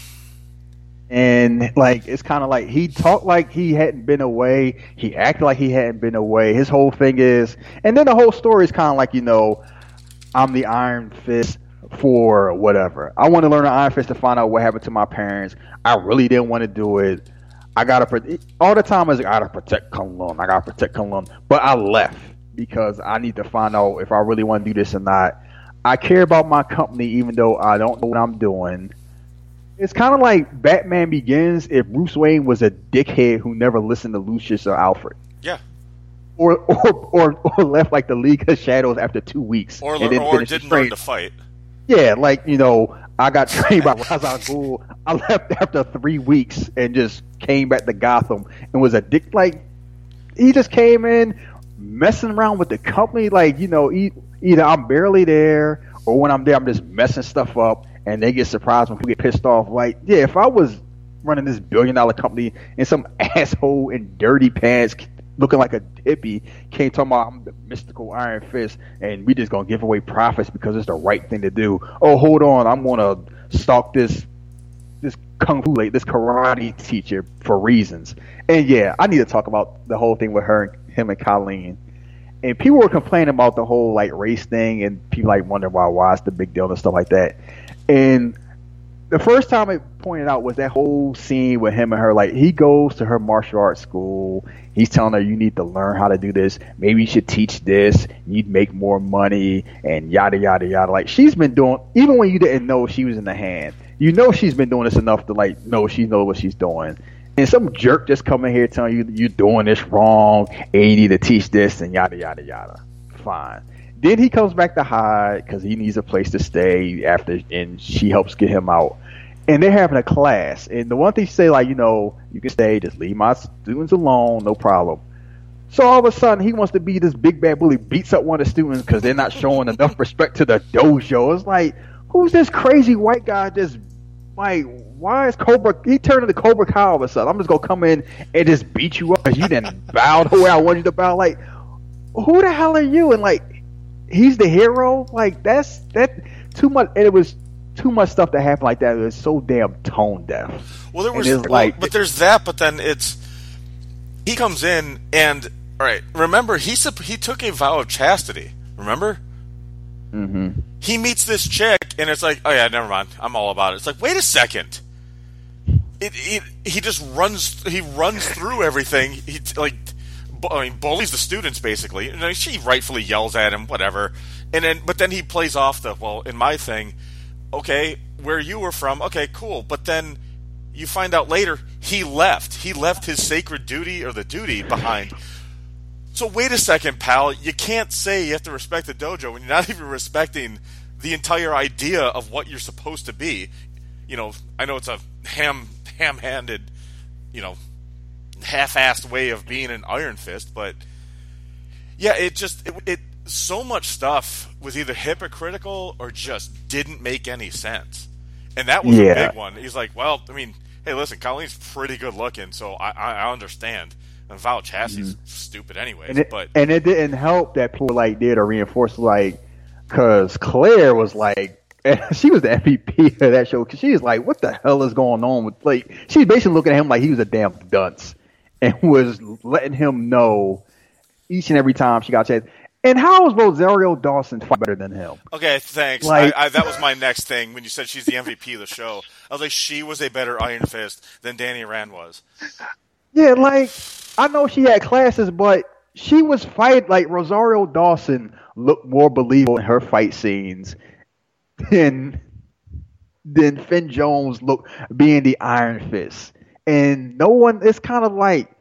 And like it's kind of like he talked like he hadn't been away. He acted like he hadn't been away. His whole thing is, and then the whole story is kind of like, you know, I'm the Iron Fist for whatever. I want to learn the Iron Fist to find out what happened to my parents. I really didn't want to do it. I gotta pro- all the time I was like, I gotta protect Kunlun. I gotta protect Kunlun. But I left because I need to find out if I really want to do this or not. I care about my company even though I don't know what I'm doing. It's kind of like Batman Begins if Bruce Wayne was a dickhead who never listened to Lucius or Alfred. Yeah. Or or or, or left like the League of Shadows after two weeks. Or, and or didn't learn to fight. Yeah, like, you know, I got trained by Ra's al Ghul. I left after three weeks and just came back to Gotham and was a dick. Like, he just came in messing around with the company. Like, you know, either I'm barely there or when I'm there, I'm just messing stuff up. And they get surprised when people get pissed off. Like, yeah, if I was running this billion dollar company and some asshole in dirty pants looking like a hippie came talking about I'm the mystical Iron Fist and we just gonna give away profits because it's the right thing to do. Oh, hold on, I'm gonna stalk this this kung fu like this karate teacher for reasons. And yeah, I need to talk about the whole thing with her, him, and Colleen. And people were complaining about the whole like race thing, and people like wonder why why it's the big deal and stuff like that. And the first time it pointed out was that whole scene with him and her. Like, he goes to her martial arts school. He's telling her, you need to learn how to do this. Maybe you should teach this. You'd make more money and yada, yada, yada. Like, she's been doing, even when you didn't know she was in the hand, you know she's been doing this enough to, like, know she knows what she's doing. And some jerk just coming here telling you you're doing this wrong and you need to teach this and yada, yada, yada. Fine. Then he comes back to Hyde because he needs a place to stay after, and she helps get him out. And they're having a class. And the one thing she say, like, you know, you can stay, just leave my students alone, no problem. So all of a sudden, he wants to be this big bad bully, beats up one of the students because they're not showing enough respect to the dojo. It's like, who's this crazy white guy just, like, why is Cobra, he turned into Cobra Kai all of a sudden. I'm just going to come in and just beat you up because you didn't bow the way I wanted you to bow. Like, who the hell are you? And, like, he's the hero. Like, that's that too much. And it was too much stuff that happened like that. It was so damn tone deaf. Well, there was well, like, but there's that. But then it's he comes in and all right. Remember, he he took a vow of chastity. Remember? Mm-hmm. He meets this chick, and it's like, oh yeah, never mind. I'm all about it. It's like, wait a second. It, it he just runs. He runs through everything. He like. I mean, bullies the students basically. And she rightfully yells at him, whatever. And then, but then he plays off the well. In my thing, okay, where you were from, okay, cool. But then you find out later he left. He left his sacred duty or the duty behind. So wait a second, pal. You can't say you have to respect the dojo when you're not even respecting the entire idea of what you're supposed to be. You know, I know it's a ham ham-handed, you know, half-assed way of being an Iron Fist, but yeah, it just it, it so much stuff was either hypocritical or just didn't make any sense, and that was yeah. a big one. He's like, well, I mean, hey, listen, Colleen's pretty good looking, so I, I, I understand. And Val Chassie's mm-hmm. stupid anyways, and it, but and it didn't help that people like did or reinforce like because Claire was like. And she was the M V P of that show because she was like, what the hell is going on with like she's basically looking at him like he was a damn dunce. And was letting him know each and every time she got a chance. And how is Rosario Dawson fight better than him? Okay, thanks. Like, I, I, that was my next thing when you said she's the M V P of the show. I was like, she was a better Iron Fist than Danny Rand was. Yeah, like, I know she had classes, but she was fight like Rosario Dawson looked more believable in her fight scenes than, than Finn Jones looked being the Iron Fist. And no one, it's kind of like,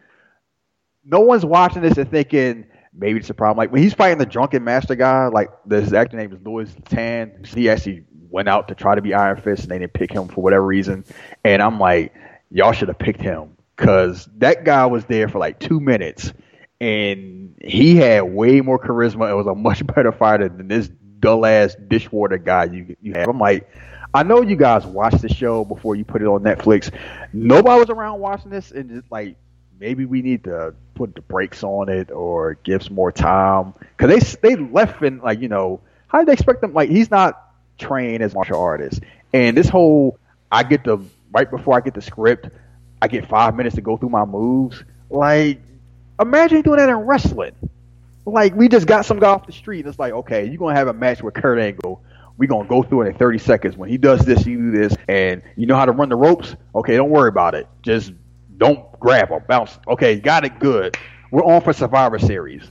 no one's watching this and thinking, maybe it's a problem. Like, when he's fighting the drunken master guy, like, his actor name is Louis Tan. He actually went out to try to be Iron Fist, and they didn't pick him for whatever reason. And I'm like, y'all should have picked him. Because that guy was there for, like, two minutes. And he had way more charisma. It was a much better fighter than this dull-ass dishwater guy you, you have. I'm like, I know you guys watched the show before you put it on Netflix. Nobody was around watching this, and just like maybe we need to put the brakes on it or give some more time because they they left in like you know how did they expect them like he's not trained as a martial artist. And this whole, I get the, right before I get the script, I get five minutes to go through my moves. Like, imagine doing that in wrestling. Like, we just got some guy off the street, and it's like, okay, you're going to have a match with Kurt Angle. We're going to go through it in thirty seconds. When he does this, you do this, and you know how to run the ropes? Okay, don't worry about it. Just don't grab or bounce. Okay, got it, good. We're on for Survivor Series.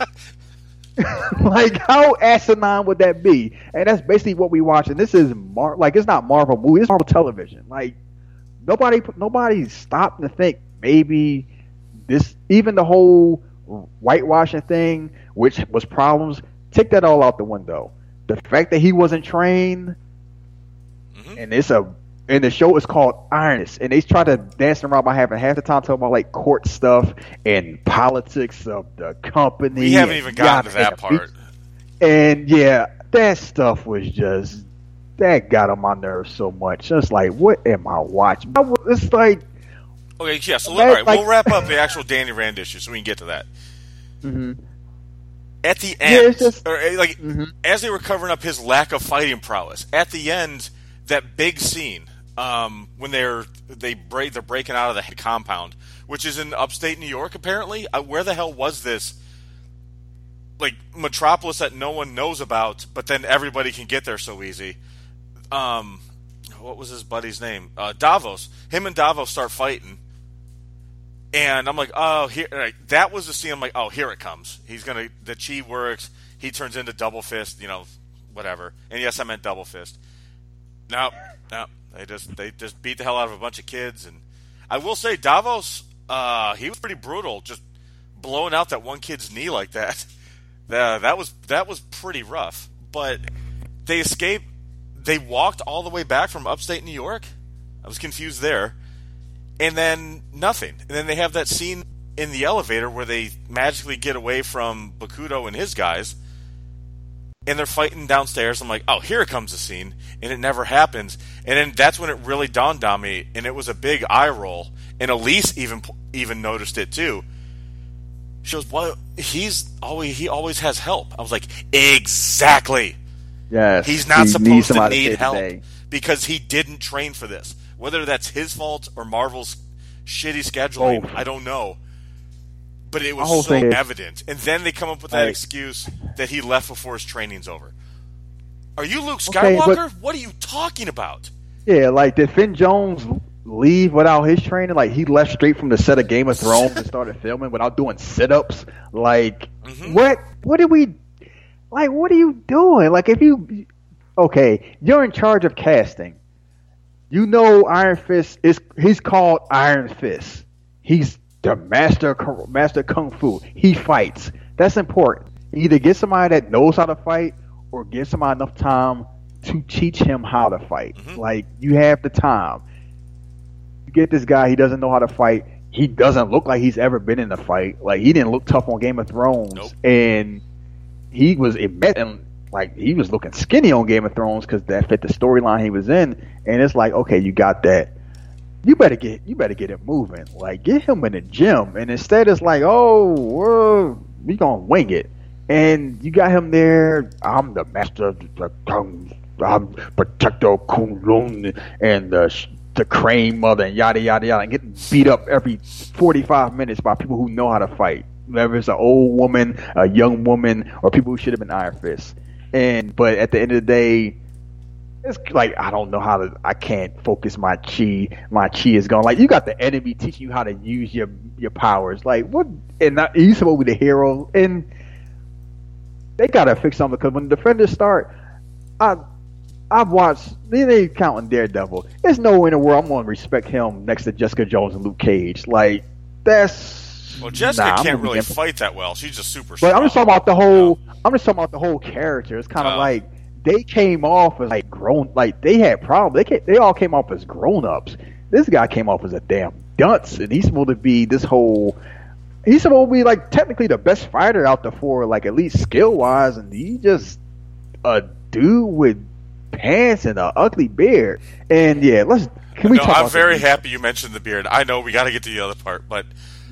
Like, how asinine would that be? And that's basically what we watch. And this is, Mar- like, it's not Marvel movie. It's Marvel television. Like, nobody nobody stopped to think maybe this, even the whole whitewashing thing, which was problems, take that all out the window. The fact that he wasn't trained, mm-hmm. and it's a, and the show is called Iron Fist, and they try to dance around by having half the time talking about like court stuff and politics of the company. We haven't even gotten to that part. And yeah, that stuff was just, that got on my nerves so much. It's like, what am I watching? It's like, okay, yeah. So all right, like, we'll wrap up the actual Danny Rand issue so we can get to that. Mm-hmm. At the end, yeah, just, or like mm-hmm. as they were covering up his lack of fighting prowess, at the end, that big scene um, when they're they break they're breaking out of the compound, which is in upstate New York. Apparently, uh, where the hell was this? Like metropolis that no one knows about, but then everybody can get there so easy. Um, what was his buddy's name? Uh, Davos. Him and Davos start fighting. And I'm like, oh, here, right. That was the scene. I'm like, oh, here it comes. He's gonna, the chi works. He turns into Double Fist, you know, whatever. And yes, I meant Double Fist. No, no, they just they just beat the hell out of a bunch of kids. And I will say, Davos, uh, he was pretty brutal, just blowing out that one kid's knee like that. Uh, that was that was pretty rough. But they escaped. They walked all the way back from upstate New York. I was confused there. And then nothing. And then they have that scene in the elevator where they magically get away from Bakuto and his guys. And they're fighting downstairs. I'm like, oh, here comes the scene. And it never happens. And then that's when it really dawned on me. And it was a big eye roll. And Elise even even noticed it too. She goes, well, he's always, he always has help. I was like, exactly. Yes. He's not he supposed to need help. Today. Because he didn't train for this. Whether that's his fault or Marvel's shitty scheduling, oh. I don't know. But it was so evident. And then they come up with that right. excuse that he left before his training's over. Are you Luke Skywalker? Okay, but, what are you talking about? Yeah, like, did Finn Jones leave without his training? Like, he left straight from the set of Game of Thrones and started filming without doing sit-ups? Like, mm-hmm. what? What did we... Like, what are you doing? Like, if you... Okay, you're in charge of casting. You know Iron Fist is, he's called Iron Fist. He's the master master kung fu. He fights. That's important. Either get somebody that knows how to fight or give somebody enough time to teach him how to fight. Mm-hmm. Like, you have the time. You get this guy, he doesn't know how to fight. He doesn't look like he's ever been in a fight. Like, he didn't look tough on Game of Thrones. Nope. And he was and like he was looking skinny on Game of Thrones because that fit the storyline he was in. And it's like, okay, you got that. You better get you better get it moving. Like, get him in the gym. And instead, it's like, oh, well, we gonna wing it. And you got him there. I'm the master of the kung. I'm Protector Kung Lun and the the Crane Mother and yada yada yada, and getting beat up every forty-five minutes by people who know how to fight. Whether it's an old woman, a young woman, or people who should have been Iron Fist. And but at the end of the day, it's like, I don't know how to. I can't focus my chi. My chi is gone. Like, you got the enemy teaching you how to use your your powers. Like, what? And not, you supposed to be the hero. And they gotta fix something, because when the Defenders start, I I've watched. They they counting Daredevil. There's no way in the world I'm gonna respect him next to Jessica Jones and Luke Cage. Like, that's well, Jessica nah, can't really fight that well. She's just super. But strong. I'm just talking about the whole. Yeah. I'm just talking about the whole character. It's kind of uh, like they came off as like grown. Like, they had problems. They came, they all came off as grown ups. This guy came off as a damn dunce, and he's supposed to be this whole. He's supposed to be like technically the best fighter out the four, like at least skill wise, and he just a dude with pants and an ugly beard. And yeah, let's. Can we no, talk I'm about very this? happy you mentioned the beard. I know we got to get to the other part, but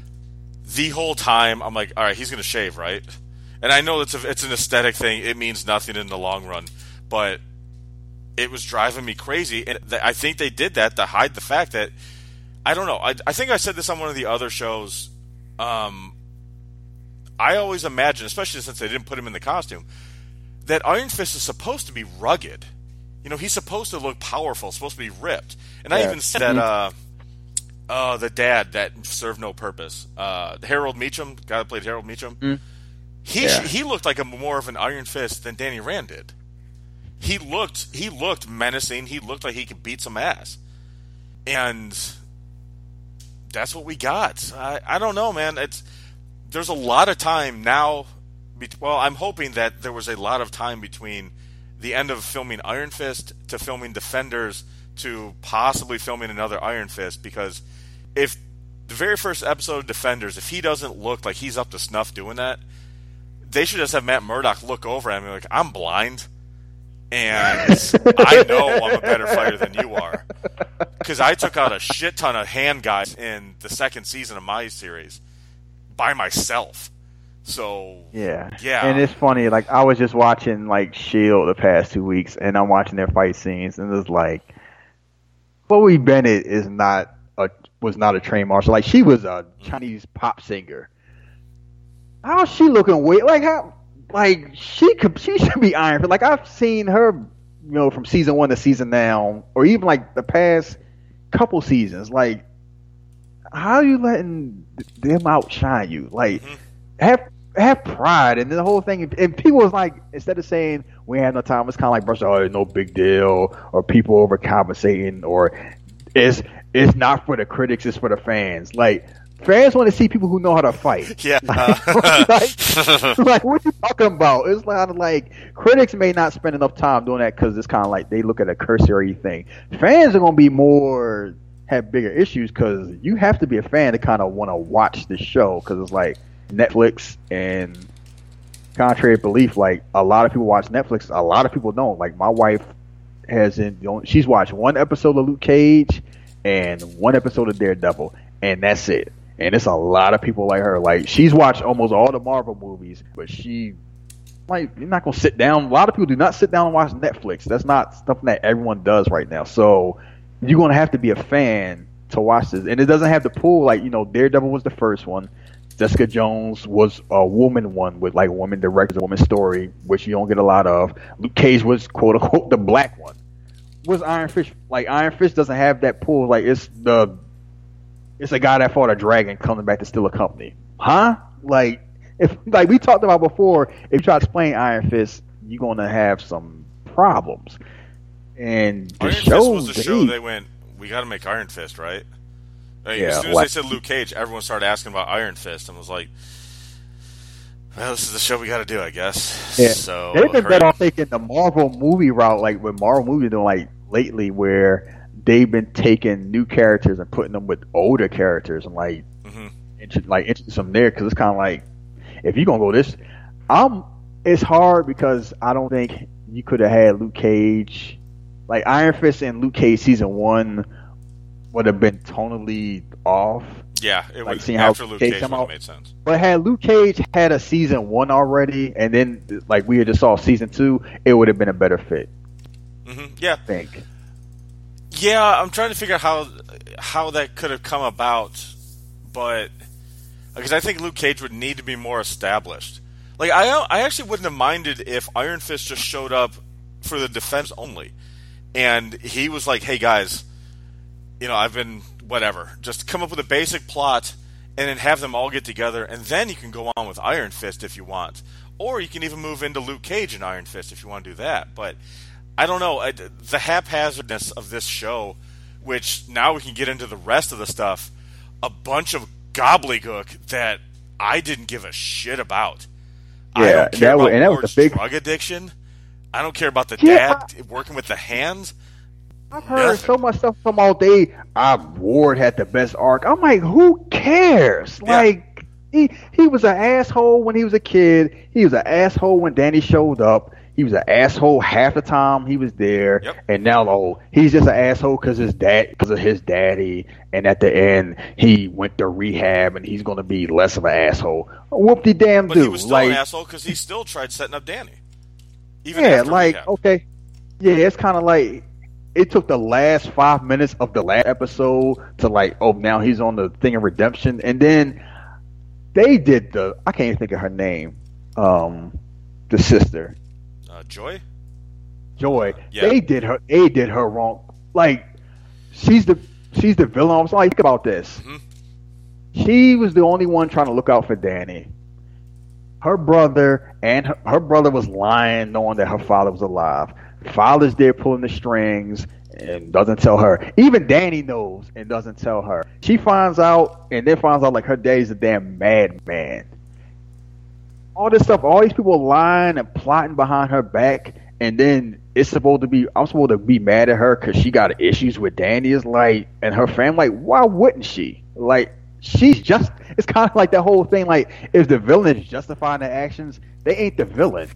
the whole time I'm like, all right, he's going to shave, right? And I know it's a, it's an aesthetic thing. It means nothing in the long run, but it was driving me crazy. And th- I think they did that to hide the fact that, I don't know, I, I think I said this on one of the other shows. Um, I always imagine, especially since they didn't put him in the costume, that Iron Fist is supposed to be rugged. You know, he's supposed to look powerful, supposed to be ripped. And yeah. I even said that uh, uh, the dad that served no purpose, uh, Harold Meacham, the guy that played Harold Meacham, mm. he yeah. he looked like a more of an Iron Fist than Danny Rand did. He looked he looked menacing. He looked like he could beat some ass, and that's what we got. I, I don't know, man. It's there's a lot of time now. Well, I'm hoping that there was a lot of time between the end of filming Iron Fist to filming Defenders to possibly filming another Iron Fist, because if the very first episode of Defenders, if he doesn't look like he's up to snuff doing that, they should just have Matt Murdock look over at me like, I'm blind, and I know I'm a better fighter than you are. Because I took out a shit ton of hand guys in the second season of my series by myself. So yeah, yeah, and it's funny. Like I was just watching like Shield the past two weeks, and I'm watching their fight scenes, and it's like, Chloe Bennett is not a was not a trained martial. Like she was a Chinese pop singer. How's she looking weird? Like how? Like she could she should be Iron Fist. Like I've seen her, you know, from season one to season now, or even like the past couple seasons. Like how are you letting them outshine you? Like mm-hmm. have. have pride, and the whole thing, and people was like, instead of saying we had no time, it's kind of like brush, oh, no big deal, or people overcompensating, or it's it's not for the critics, it's for the fans. Like fans want to see people who know how to fight. Yeah. Like, like, like what you talking about? It's kind of like critics may not spend enough time doing that because it's kind of like they look at a cursory thing. Fans are gonna be more have bigger issues because you have to be a fan to kind of want to watch the show, because it's like Netflix, and contrary to belief, like a lot of people watch Netflix, a lot of people don't. Like my wife hasn't, she's watched one episode of Luke Cage and one episode of Daredevil, and that's it. And it's a lot of people like her. Like she's watched almost all the Marvel movies, but she, like, you're not gonna sit down. A lot of people do not sit down and watch Netflix. That's not something that everyone does right now. So you're gonna have to be a fan to watch this, and it doesn't have to pull. Like, you know, Daredevil was the first one. Jessica Jones was a woman one with like woman directors, a woman story, which you don't get a lot of. Luke Cage was quote unquote the black one. Was Iron Fist like Iron Fist doesn't have that pull? Like it's the it's a guy that fought a dragon coming back to steal a company, huh? Like if like we talked about before, if you try to explain Iron Fist, you're gonna have some problems. And the Iron show, Fist was the they, show they went, we got to make Iron Fist, right? Like, yeah, as soon as like, they said Luke Cage, everyone started asking about Iron Fist, and was like, well, this is the show we got to do, I guess. Yeah. So they've been better off taking the Marvel movie route, like what Marvel movies doing like lately, where they've been taking new characters and putting them with older characters, and like, mm-hmm. int- like introduce them there, because it's kind of like, if you're gonna go this, um, it's hard because I don't think you could have had Luke Cage, like Iron Fist and Luke Cage season one would have been tonally off. Yeah, it like would. Seeing after how Luke Cage Cage come would have out. made sense. But had Luke Cage had a season one already, and then like we had just saw season two, it would have been a better fit. Mm-hmm. Yeah, I think. Yeah, I'm trying to figure out how how that could have come about, but because I think Luke Cage would need to be more established. Like I, I actually wouldn't have minded if Iron Fist just showed up for the defense only, and he was like, "Hey guys, you know, I've been whatever. Just come up with a basic plot, and then have them all get together, and then you can go on with Iron Fist if you want, or you can even move into Luke Cage and Iron Fist if you want to do that." But I don't know, I, the haphazardness of this show, which now we can get into the rest of the stuff, a bunch of gobbledygook that I didn't give a shit about. Yeah, I don't care that about was, and that Ward's was a big drug addiction. I don't care about the yeah, dad I, working with the hands. I've heard Nothing. so much stuff from all day. Ah, Ward had the best arc. I'm like, who cares? Yeah. Like, he he was an asshole when he was a kid. He was an asshole when Danny showed up. He was an asshole half the time he was there. Yep. And now, oh, he's just an asshole because his dad, because of his daddy. And at the end, he went to rehab, and he's going to be less of an asshole. Whoop-de-damn-do. But he was still like, an asshole because he still tried setting up Danny. Even yeah, after like, rehab. okay. Yeah, it's kind of like it took the last five minutes of the last episode to like, oh, now he's on the thing of redemption, and then they did the I can't even think of her name, um, the sister, Uh, Joy? Joy. Yeah. They did her. They did her wrong. Like she's the she's the villain. I'm like, think about this. Mhm. She was the only one trying to look out for Danny. Her brother and her, her brother was lying, knowing that her father was alive. Father's there pulling the strings and doesn't tell her. Even Danny knows and doesn't tell her. She finds out and then finds out like her daddy's a damn madman. All this stuff, all these people lying and plotting behind her back, and then it's supposed to be I'm supposed to be mad at her because she got issues with Danny. Is like, and her family. Like, why wouldn't she? Like, she's just. It's kind of like that whole thing. Like, if the villain is justifying their actions, they ain't the villain.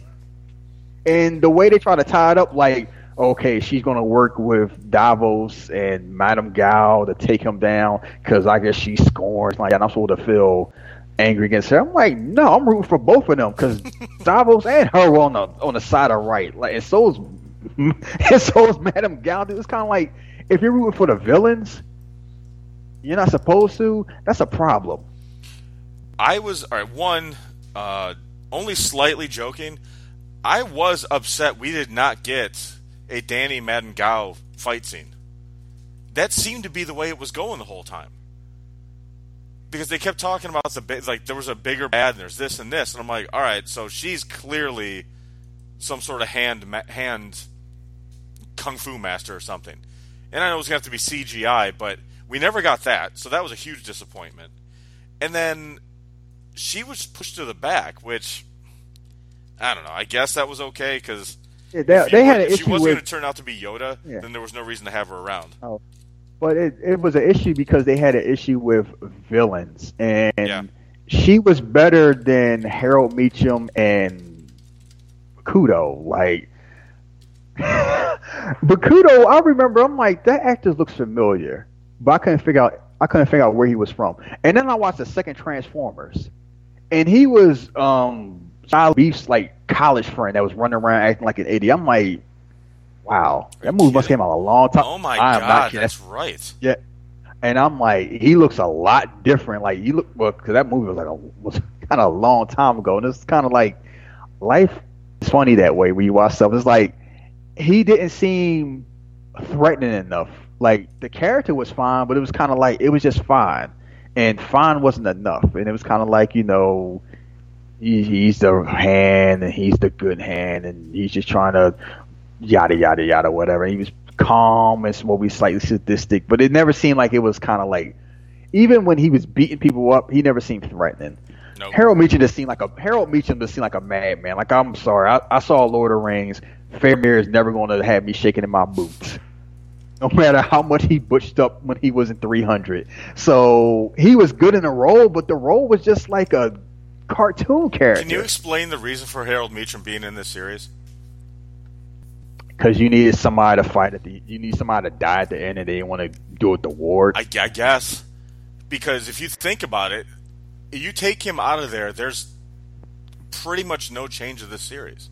And the way they try to tie it up, like, okay, she's gonna work with Davos and Madame Gao to take him down because I guess she scorns like that. And I'm supposed to feel angry against her. I'm like, no, I'm rooting for both of them because Davos and her were on the on the side of right. Like, and so is and so is Madame Gao. It's kind of like if you're rooting for the villains, you're not supposed to. That's a problem. I was all right. One, uh, only slightly joking. I was upset we did not get a Danny Madden Gao fight scene. That seemed to be the way it was going the whole time. Because they kept talking about the like there was a bigger bad and there's this and this, and I'm like, all right, so she's clearly some sort of hand hand kung fu master or something. And I know it was gonna have to be C G I, but we never got that, so that was a huge disappointment. And then she was pushed to the back, which I don't know. I guess that was okay because yeah, they, they had an if she issue wasn't with, going to turn out to be Yoda, yeah. then there was no reason to have her around. Oh. But it, it was an issue because they had an issue with villains, and yeah. she was better than Harold Meacham and Bakudo. Like Bakudo, I remember. I'm like, that actor looks familiar, but I couldn't figure out. I couldn't figure out where he was from. And then I watched the second Transformers, and he was um, Shia Beef's like college friend that was running around acting like an idiot. I'm like, wow, that movie must have came out a long time. Oh my I am god, that's right. Yeah, and I'm like, he looks a lot different. Like you look, well, because that movie was like a, was kind of a long time ago, and it's kind of like life is funny that way when you watch stuff. It's like he didn't seem threatening enough. Like the character was fine, but it was kind of like it was just fine, and fine wasn't enough. And it was kind of like, you know, he, he's the hand and he's the good hand, and he's just trying to yada yada yada whatever. He was calm and maybe slightly sadistic, but it never seemed like it was kind of like, even when he was beating people up, he never seemed threatening. Nope. Harold Meacham just seemed like a Harold Meacham just seemed like a madman. Like, I'm sorry, I, I saw Lord of the Rings. Faramir is never going to have me shaking in my boots, no matter how much he butched up when he was in three hundred. So he was good in the role, but the role was just like a cartoon character. Can you explain the reason for Harold Meacham being in this series? Because you needed somebody to fight at the, you need somebody to die at the end, and they didn't want to do it the ward. I, I guess because if you think about it, you take him out of there, there's pretty much no change of this series.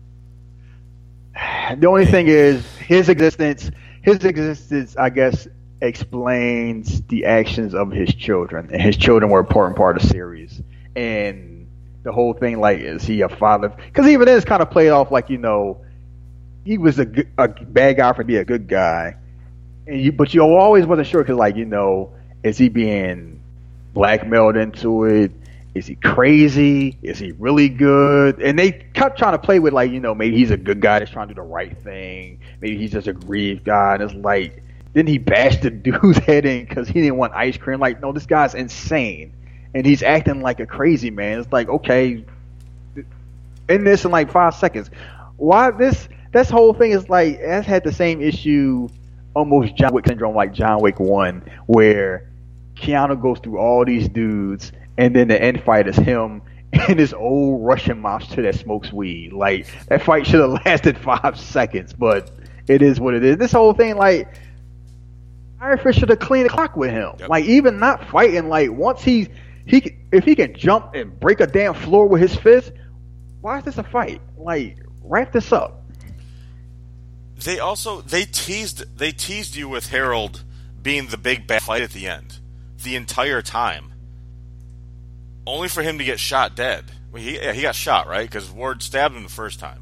The only thing is his existence. His existence, I guess, explains the actions of his children, and his children were an important part of the series. And the whole thing, like, is he a father? Because even then, it's kind of played off like, you know, he was a, good, a bad guy for being a good guy, and you, but you always wasn't sure because, like, you know, is he being blackmailed into it? Is he crazy? Is he really good? And they kept trying to play with, like, you know, maybe he's a good guy that's trying to do the right thing. Maybe he's just a grieved guy. And it's like, then he bashed the dude's head in because he didn't want ice cream. Like, no, this guy's insane. And he's acting like a crazy man. It's like, okay, in this in like five seconds. Why this, this whole thing is like, it had the same issue, almost John Wick syndrome, like John Wick one, where Keanu goes through all these dudes, and then the end fight is him and this old Russian mobster that smokes weed. Like, that fight should have lasted five seconds, but it is what it is. This whole thing, like, Iron Fist should have cleaned the clock with him. Yep. Like, even not fighting, like, once he, he, if he can jump and break a damn floor with his fist, why is this a fight? Like, wrap this up. they also they teased they teased you with Harold being the big bad fight at the end, the entire time, only for him to get shot dead. Well, he yeah, he got shot, right? Because Ward stabbed him the first time.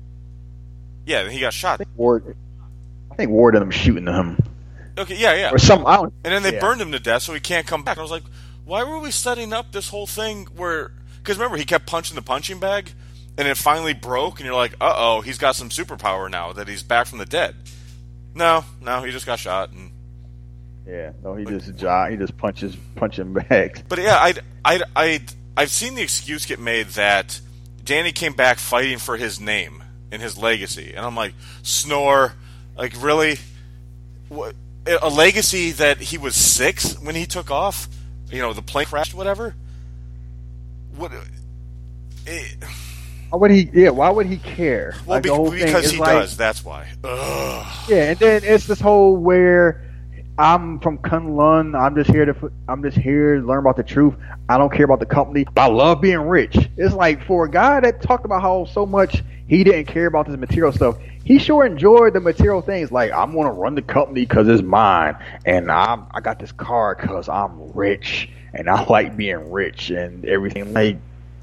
Yeah, he got shot. I think Ward, I think Ward ended up shooting him. Okay, yeah, yeah. Or some, I don't, and then they yeah. burned him to death, so he can't come back. And I was like, why were we setting up this whole thing where? Because remember, he kept punching the punching bag, and it finally broke, and you're like, uh oh, he's got some superpower now that he's back from the dead. No, no, he just got shot, and yeah, no, he just jo- he just punches punching bags. But yeah, I I I I've seen the excuse get made that Danny came back fighting for his name and his legacy, and I'm like, snore, like really, what? A legacy that he was six when he took off, you know, the plane crashed, whatever. What? It, why would he? Yeah, why would he care? Well, like, be, the whole because thing he is like, does. That's why. Ugh. Yeah, and then it's this whole where I'm from Kunlun. I'm just here to. I'm just here to learn about the truth. I don't care about the company. But I love being rich. It's like for a guy that talked about how so much he didn't care about this material stuff. He sure enjoyed the material things. Like, I'm going to run the company because it's mine. And I'm, I got this car because I'm rich. And I like being rich and everything. Like,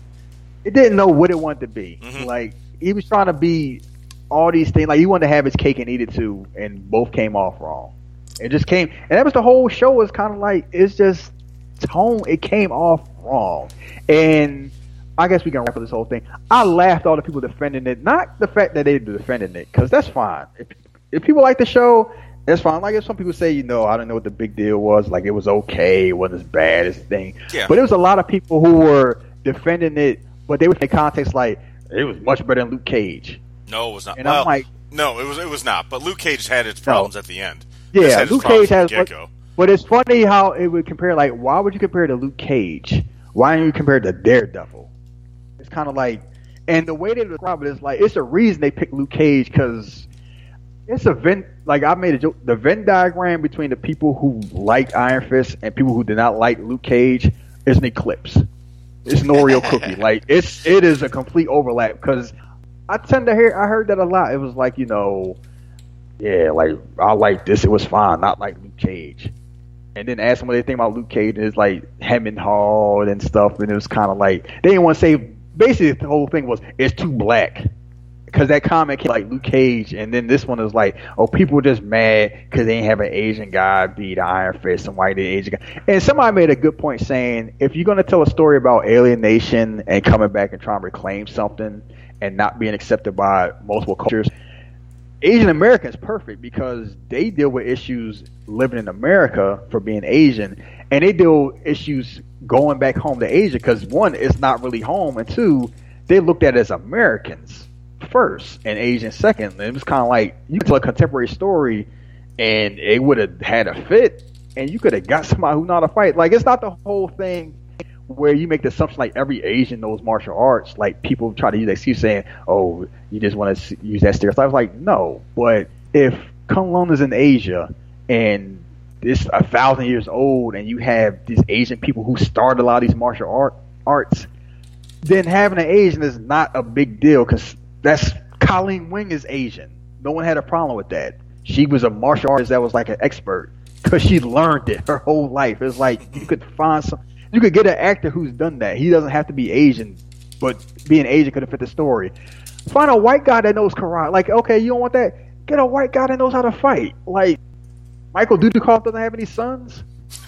it didn't know what it wanted to be. Mm-hmm. Like, he was trying to be all these things. Like, he wanted to have his cake and eat it too. And both came off wrong. It just came. And that was the whole show was kind of like, it's just tone. It came off wrong. And I guess we can wrap up this whole thing. I laughed at all the people defending it. Not the fact that they were defending it, because that's fine. If, if people like the show, that's fine. Like if some people say, you know, I don't know what the big deal was. Like it was okay. It wasn't as bad as the thing. Yeah. But there was a lot of people who were defending it, but they were in context like, it was much better than Luke Cage. No, it was not. And well, I'm like, no, it was it was not. But Luke Cage had its problems no. at the end. Yeah, Luke Cage has. But, but it's funny how it would compare. Like, why would you compare to Luke Cage? Why don't you compare it to Daredevil? It's kind of like, and the way they describe it is like, it's a reason they picked Luke Cage because it's a Venn, like I made a joke, the Venn diagram between the people who liked Iron Fist and people who did not like Luke Cage is an eclipse. It's an Oreo cookie. Like, it's, it is a complete overlap because I tend to hear, I heard that a lot. It was like, you know, yeah, like, I like this, it was fine, not like Luke Cage. And then ask them what they think about Luke Cage, and it's like Hammond Hall and stuff, and it was kind of like, they didn't want to say, basically, the whole thing was it's too black because that comment came like Luke Cage, and then this one is like, oh, people were just mad because they didn't have an Asian guy be the Iron Fist and why did Asian guy. And somebody made a good point saying if you're going to tell a story about alienation and coming back and trying to reclaim something and not being accepted by multiple cultures, Asian American is perfect because they deal with issues living in America for being Asian, and they deal with issues going back home to Asia because one, it's not really home, and two, they looked at it as Americans first and Asians second. And it was kind of like you could tell a contemporary story, and it would have had a fit, and you could have got somebody who know how to fight. Like it's not the whole thing where you make the assumption like every Asian knows martial arts. Like people try to use that excuse saying, "Oh, you just want to use that stereotype." I was like, no, but if Kunlun is in Asia and it's a thousand years old, and you have these Asian people who started a lot of these martial art arts, then having an Asian is not a big deal because that's Colleen Wing is Asian. No one had a problem with that. She was a martial artist that was like an expert because she learned it her whole life. It's like you could find some. You could get an actor who's done that. He doesn't have to be Asian, but being Asian could have fit the story. Find a white guy that knows karate. Like, okay, you don't want that? Get a white guy that knows how to fight. Like, Michael Dudikoff doesn't have any sons.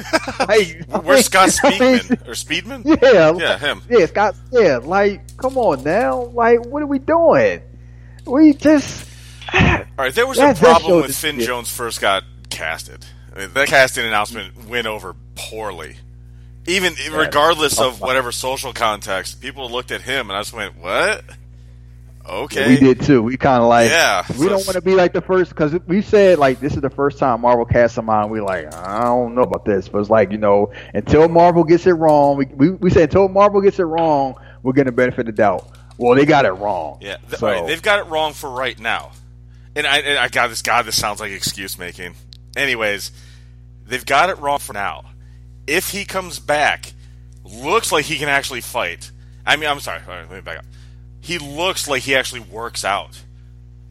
Like, where's Scott Speedman? Or Speedman? Yeah. Yeah, him. Yeah, Scott. Yeah, like, come on now. Like, what are we doing? We just... All right, there was a problem when Finn Jones first got casted. I mean, that casting announcement went over poorly. Even yeah, regardless of whatever social context, people looked at him and I just went, what? Okay. Yeah, we did too. We kind of like, yeah, we so, don't want to be like the first, because we said like this is the first time Marvel cast somebody, and we like, I don't know about this. But it's like, you know, until Marvel gets it wrong, we we, we said until Marvel gets it wrong, we're going to benefit the doubt. Well, they got it wrong. Yeah, th- so. Right, they've got it wrong for right now. And I, and I got this, God, this sounds like excuse making. Anyways, they've got it wrong for now. If he comes back, looks like he can actually fight. I mean, I'm sorry. All right, let me back up. He looks like he actually works out.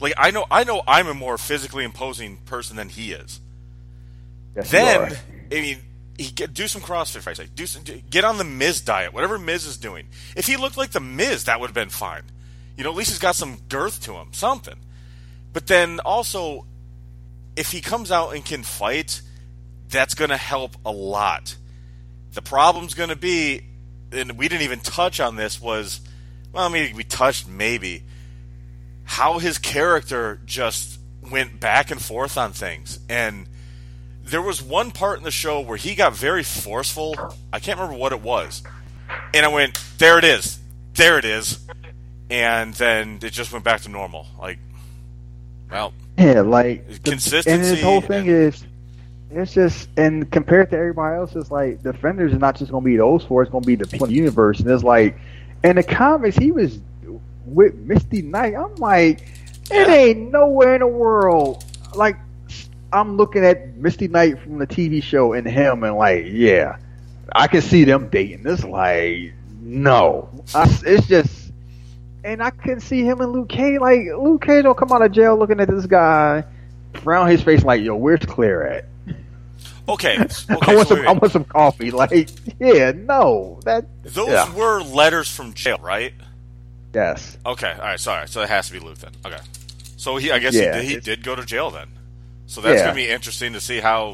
Like I know, I know, I'm a more physically imposing person than he is. Yes, Then, I mean, he get, do some CrossFit fights. Like, do some, get on the Miz diet, whatever Miz is doing. If he looked like the Miz, that would have been fine. You know, at least he's got some girth to him, something. But then also, if he comes out and can fight, that's going to help a lot. The problem's going to be, and we didn't even touch on this, was, well, I mean, we touched maybe, how his character just went back and forth on things. And there was one part in the show where he got very forceful. I can't remember what it was. And I went, there it is. There it is. And then it just went back to normal. Like, well. Yeah, like. Consistency. And his whole thing is, it's just, and compared to everybody else, it's like, Defenders is not just going to be those four, it's going to be the universe. And it's like, in the comics, he was with Misty Knight. I'm like, it ain't nowhere in the world. Like, I'm looking at Misty Knight from the T V show and him, and like, yeah, I can see them dating. It's like, no, I, it's just, and I can see him and Luke Cage. Like, Luke Cage will come out of jail looking at this guy, frown his face like, yo, where's Claire at? Okay, okay I want so some. I want some coffee. Like, yeah, no, that those yeah. were letters from jail, right? Yes. Okay, all right, sorry. So it has to be Luke then. Okay, so he, I guess Yeah, he, he it's- did go to jail then. So that's Yeah. going to be interesting to see how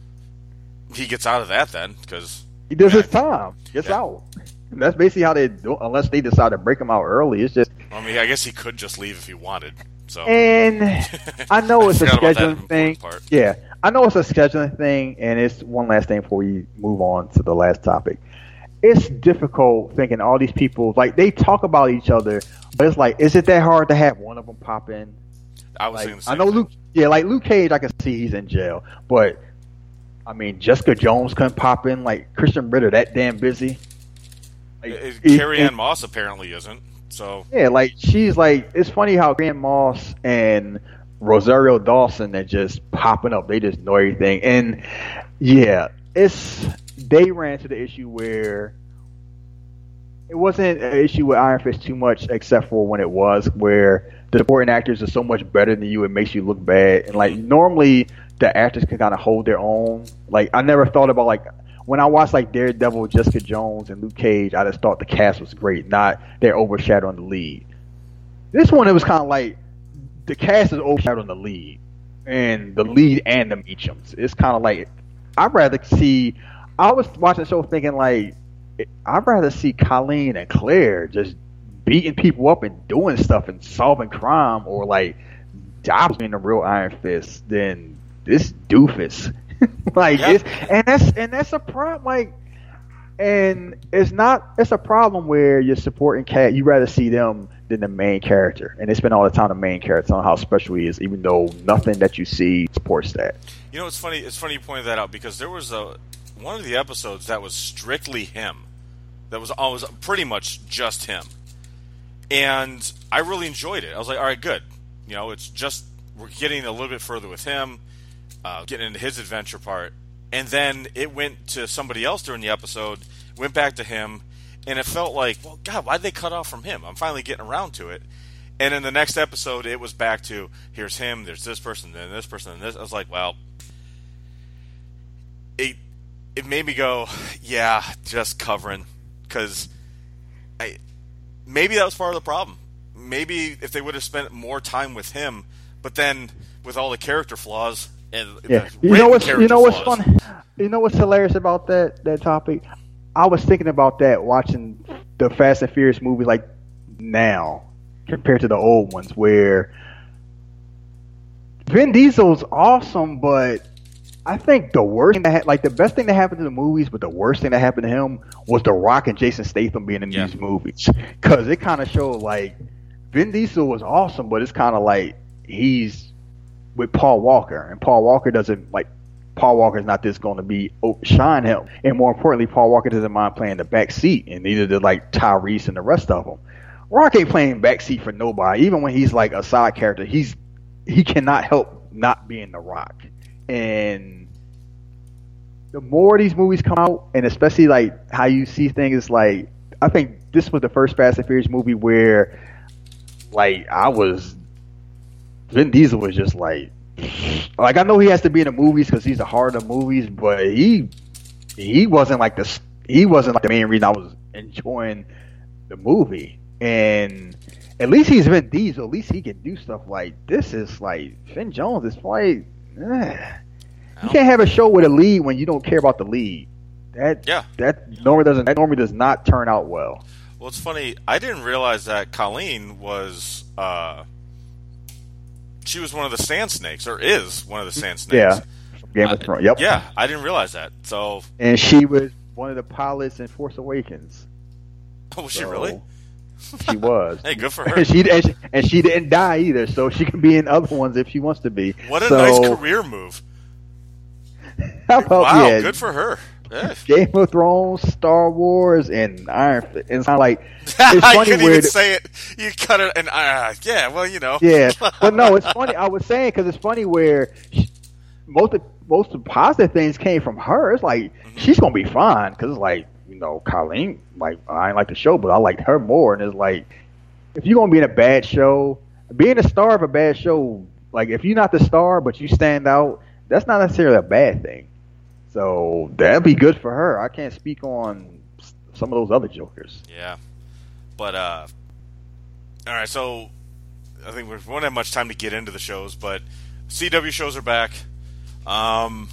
he gets out of that then, because He does yeah, his time. Gets Yeah. out. And that's basically how they do. Unless they decide to break him out early, it's just. I mean, I guess he could just leave if he wanted. So And I know it's a forgot about that scheduling important thing. part. Yeah, I know it's a scheduling thing, and it's one last thing before we move on to the last topic. It's difficult thinking all these people, like, they talk about each other, but it's like, is it that hard to have one of them pop in? I was Like, thinking the I same know thing. Luke, yeah, like Luke Cage, I can see he's in jail, but I mean, Jessica Jones couldn't pop in. Like, Christian Ritter, that damn busy. Like, Uh, it- Carrie it- Ann Moss apparently isn't. So Yeah, like, she's like, it's funny how Graham Moss and Rosario Dawson are just popping up. They just know everything. And yeah, it's, they ran into the issue where it wasn't an issue with Iron Fist too much, except for when it was, where the supporting actors are so much better than you, it makes you look bad. And like, normally the actors can kind of hold their own. Like, I never thought about, like, when I watched like Daredevil, Jessica Jones, and Luke Cage, I just thought the cast was great, not they're overshadowing the lead. This one, it was kind of like the cast is overshadowing the lead, and the lead and the Meachums. It's kind of like, I'd rather see. I was watching the show thinking like, I'd rather see Colleen and Claire just beating people up and doing stuff and solving crime, or like Dobbs being a real Iron Fist than this doofus. like Yeah. it's, and that's and that's a problem. Like, and it's not. It's a problem where you're supporting cat. You rather see them than the main character, and they spend all the time the main character on how special he is, even though nothing that you see supports that. you know, it's funny. It's funny you pointed that out, because there was a one of the episodes that was strictly him. That was always pretty much just him, and I really enjoyed it. I was like, all right, good. You know, it's just we're getting a little bit further with him, uh, getting into his adventure part, and then it went to somebody else during the episode. Went back to him, and it felt like, well, God, why'd they cut off from him? I'm finally getting around to it. And in the next episode, it was back to, here's him, there's this person, then this person, and this. I was like, well, it it made me go, yeah, just covering, because I maybe that was part of the problem. Maybe if they would have spent more time with him, but then with all the character flaws and Yeah, the you know written what's you character know what's flaws. funny. You know what's hilarious about that that topic? I was thinking about that watching the Fast and Furious movies like now compared to the old ones, where Vin Diesel's awesome, but I think the worst thing that ha- like the best thing that happened to the movies, but the worst thing that happened to him was The Rock and Jason Statham being in Yeah. these movies, because it kind of showed like Vin Diesel was awesome, but it's kind of like he's with Paul Walker, and Paul Walker doesn't like. Paul Walker's not just going to be oh, shine him, and more importantly, Paul Walker doesn't mind playing the back seat, and neither did like Tyrese and the rest of them. Rock ain't playing back seat for nobody, even when he's like a side character. He's he cannot help not being the Rock, and the more these movies come out, and especially like how you see things, like I think this was the first Fast and Furious movie where like I was Vin Diesel was just like, like I know he has to be in the movies because he's the heart of the movies, but he he wasn't like the he wasn't like the main reason I was enjoying the movie. And at least he's Vin Diesel. At least he can do stuff like this. Is like Finn Jones is like, eh. You can't have a show with a lead when you don't care about the lead. That yeah. that normally doesn't that normally does not turn out well. Well, it's funny. I didn't realize that Colleen was uh, she was one of the Sand Snakes, or is one of the Sand Snakes. Yeah, Game of Thrones. Yep. Yeah, I didn't realize that. So, and she was one of the pilots in Force Awakens. Oh, was so, she really? She was. Hey, good for her. And she, and she and she didn't die either, so she can be in other ones if she wants to be. What a so, nice career move. How about, wow, yeah, good for her. Yeah. Game of Thrones, Star Wars, and Iron Fist. It's not like it's I funny couldn't where even the, say it. You cut it, and uh, yeah, well, you know. Yeah, but no, it's funny. I was saying because it's funny where she, most of most of the positive things came from her. It's like mm-hmm. she's gonna be fine because it's like you know, Colleen. Like I ain't like the show, but I liked her more. And it's like if you're gonna be in a bad show, being a star of a bad show, like if you're not the star but you stand out, that's not necessarily a bad thing. So that'd be good for her. I can't speak on some of those other jokers. Yeah, but uh, all right. So I think we won't have much time to get into the shows, but C W shows are back. Um,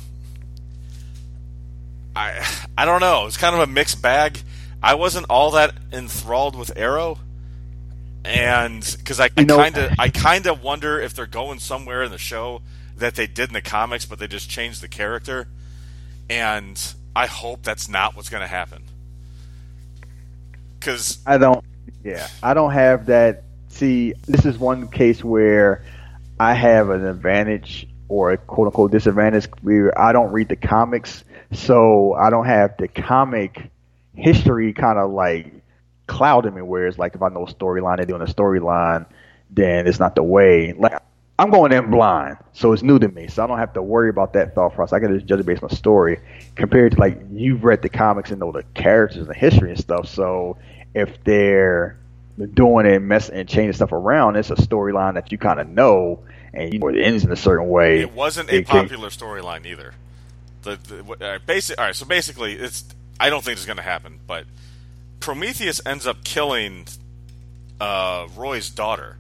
I I don't know. It's kind of a mixed bag. I wasn't all that enthralled with Arrow, and because I kind of I kind of wonder if they're going somewhere in the show that they did in the comics, but they just changed the character. And I hope that's not what's going to happen. Because I don't, yeah, I don't have that. See, this is one case where I have an advantage or a quote unquote disadvantage where I don't read the comics, so I don't have the comic history kind of like clouding me. Whereas, like, if I know a storyline, they're doing a storyline, then it's not the way. Like, I'm going in blind, so it's new to me. So I don't have to worry about that thought process. I can just judge it based on the story compared to like you've read the comics and know the characters and the history and stuff. So if they're doing it and messing and changing stuff around, it's a storyline that you kind of know and you know it ends in a certain way. It wasn't a popular storyline either. The, the uh, basic. All right, so basically, it's. I don't think it's going to happen, but Prometheus ends up killing uh, Roy's daughter.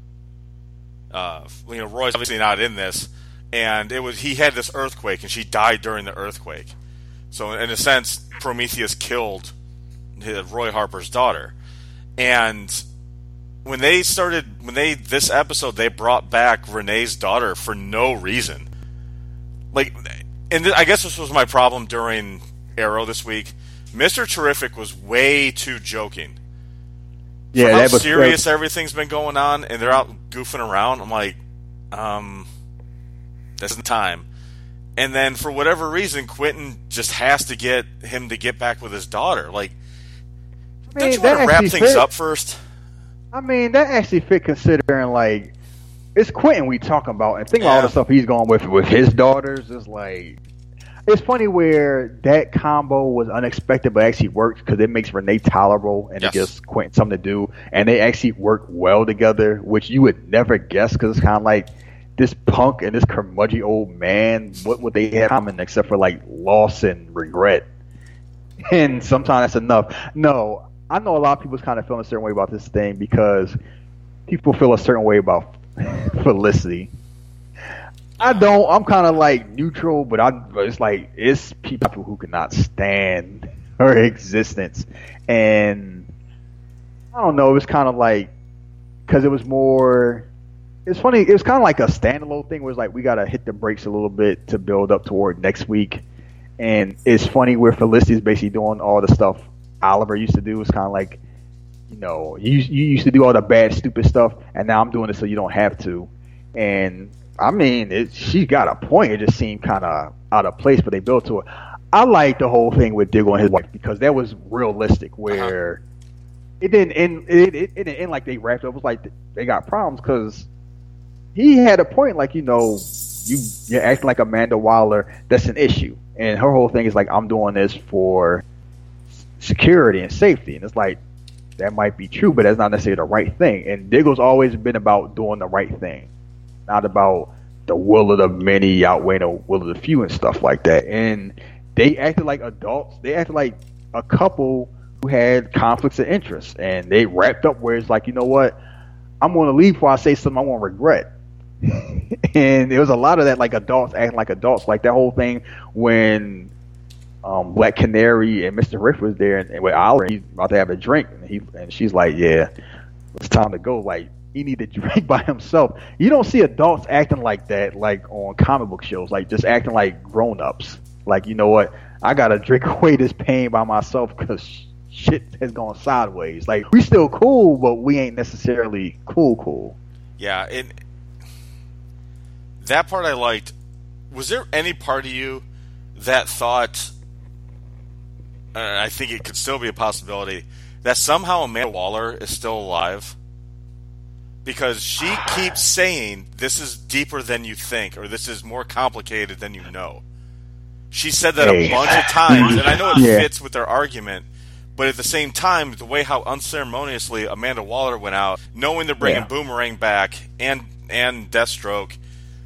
Uh, you know, Roy's obviously not in this, and it was he had this earthquake, and she died during the earthquake. So, in a sense, Prometheus killed Roy Harper's daughter. And when they started, when they this episode, they brought back Renee's daughter for no reason. Like, and th- I guess this was my problem during Arrow this week. Mister Terrific was way too joking. Yeah, for how that was, serious uh, everything's been going on, and they're out goofing around. I'm like, um, this is the time. And then for whatever reason, Quentin just has to get him to get back with his daughter. Like, I mean, don't you want to wrap things fit. up first? I mean, that actually fit considering, like, it's Quentin we talking about, and think yeah. about all the stuff he's going with with his daughters. It's like, it's funny where that combo was unexpected, but actually worked because it makes Renee tolerable and yes. it gives Quentin something to do, and they actually work well together, which you would never guess because it's kind of like this punk and this curmudgeon old man. What would they have in common except for like loss and regret? And sometimes that's enough. No, I know a lot of people's kind of feeling a certain way about this thing because people feel a certain way about Felicity. I don't. I'm kind of like neutral, but I. It's like it's people who cannot stand her existence, and I don't know. It was kind of like because it was more. It's funny. It was kind of like a standalone thing. Where it's like we gotta hit the brakes a little bit to build up toward next week, and it's funny where Felicity's basically doing all the stuff Oliver used to do. It's kind of like, you know, you you used to do all the bad, stupid stuff, and now I'm doing it so you don't have to, and. I mean, it, she got a point. It just seemed kind of out of place, but they built to it. I like the whole thing with Diggle and his wife because that was realistic. Where uh-huh. it didn't end, it, it, it didn't end like they wrapped up. It was like they got problems because he had a point. Like, you know, you you're acting like Amanda Waller. That's an issue, and her whole thing is like, I'm doing this for security and safety, and it's like that might be true, but that's not necessarily the right thing. And Diggle's always been about doing the right thing. not about the will of the many outweighing the will of the few and stuff like that. And they acted like adults. They acted like a couple who had conflicts of interest, and they wrapped up where it's like, you know what, I'm going to leave before I say something I won't regret. And there was a lot of that, like adults acting like adults, like that whole thing when um, Black Canary and Mister Riff was there, and, and with Oliver, he's about to have a drink, and he and she's like, "Yeah, it's time to go." Like he need to drink by himself. You don't see adults acting like that, like on comic book shows, like just acting like grown ups. Like, you know what, I gotta drink away this pain by myself because shit has gone sideways. Like we still cool, but we ain't necessarily cool, cool. Yeah, and that part I liked. Was there any part of you that thought, uh, I think it could still be a possibility, that somehow Amanda Waller is still alive? Because she keeps saying, this is deeper than you think, or this is more complicated than you know. She said that hey. a bunch of times, and I know it yeah. fits with their argument, but at the same time, the way how unceremoniously Amanda Waller went out, knowing they're bringing yeah. Boomerang back and and Deathstroke.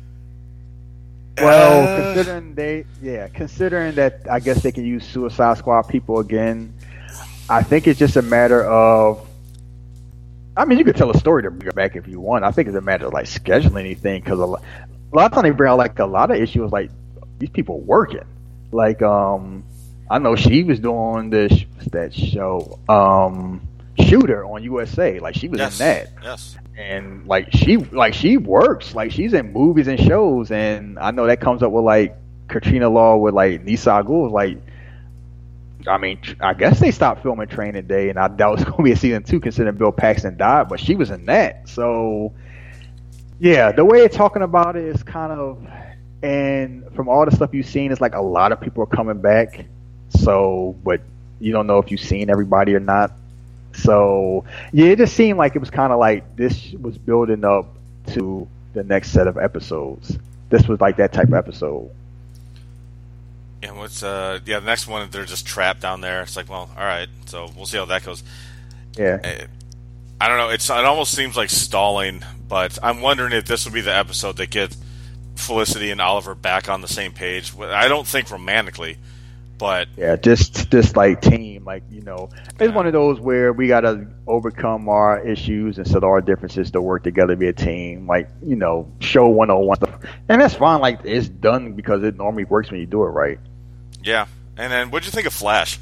Well, uh, considering they, yeah, considering that, I guess they can use Suicide Squad people again. I think it's just a matter of. I mean, you could tell a story to bring it back if you want. I think it's a matter of like scheduling anything, because a lot, a lot of times they bring out like a lot of issues like these people working. Like, um, I know she was doing this that show, um, Shooter on U S A. Like she was yes, in that. Yes. And like she like she works, like she's in movies and shows, and I know that comes up with like Katrina Law with like Nisa Ghul. Like, I mean, I guess they stopped filming Training Day, and I doubt it's gonna be a season two considering Bill Paxton died, but she was in that. So yeah, the way they're talking about it is kind of, and from all the stuff you've seen, it's like a lot of people are coming back. So, but you don't know if you've seen everybody or not. So yeah, it just seemed like it was kind of like this was building up to the next set of episodes. This was like that type of episode. And what's uh yeah the next one, they're just trapped down there. It's like, well, all right, so we'll see how that goes. Yeah, I, I don't know. It's it almost seems like stalling, but I'm wondering if this will be the episode that gets Felicity and Oliver back on the same page. I don't think romantically. But yeah, just just like team, like, you know, it's yeah. one of those where we gotta overcome our issues and set our differences to work together to be a team. Like, you know, show one oh one stuff, and that's fine. Like, it's done because it normally works when you do it right. Yeah, and then what'd you think of Flash?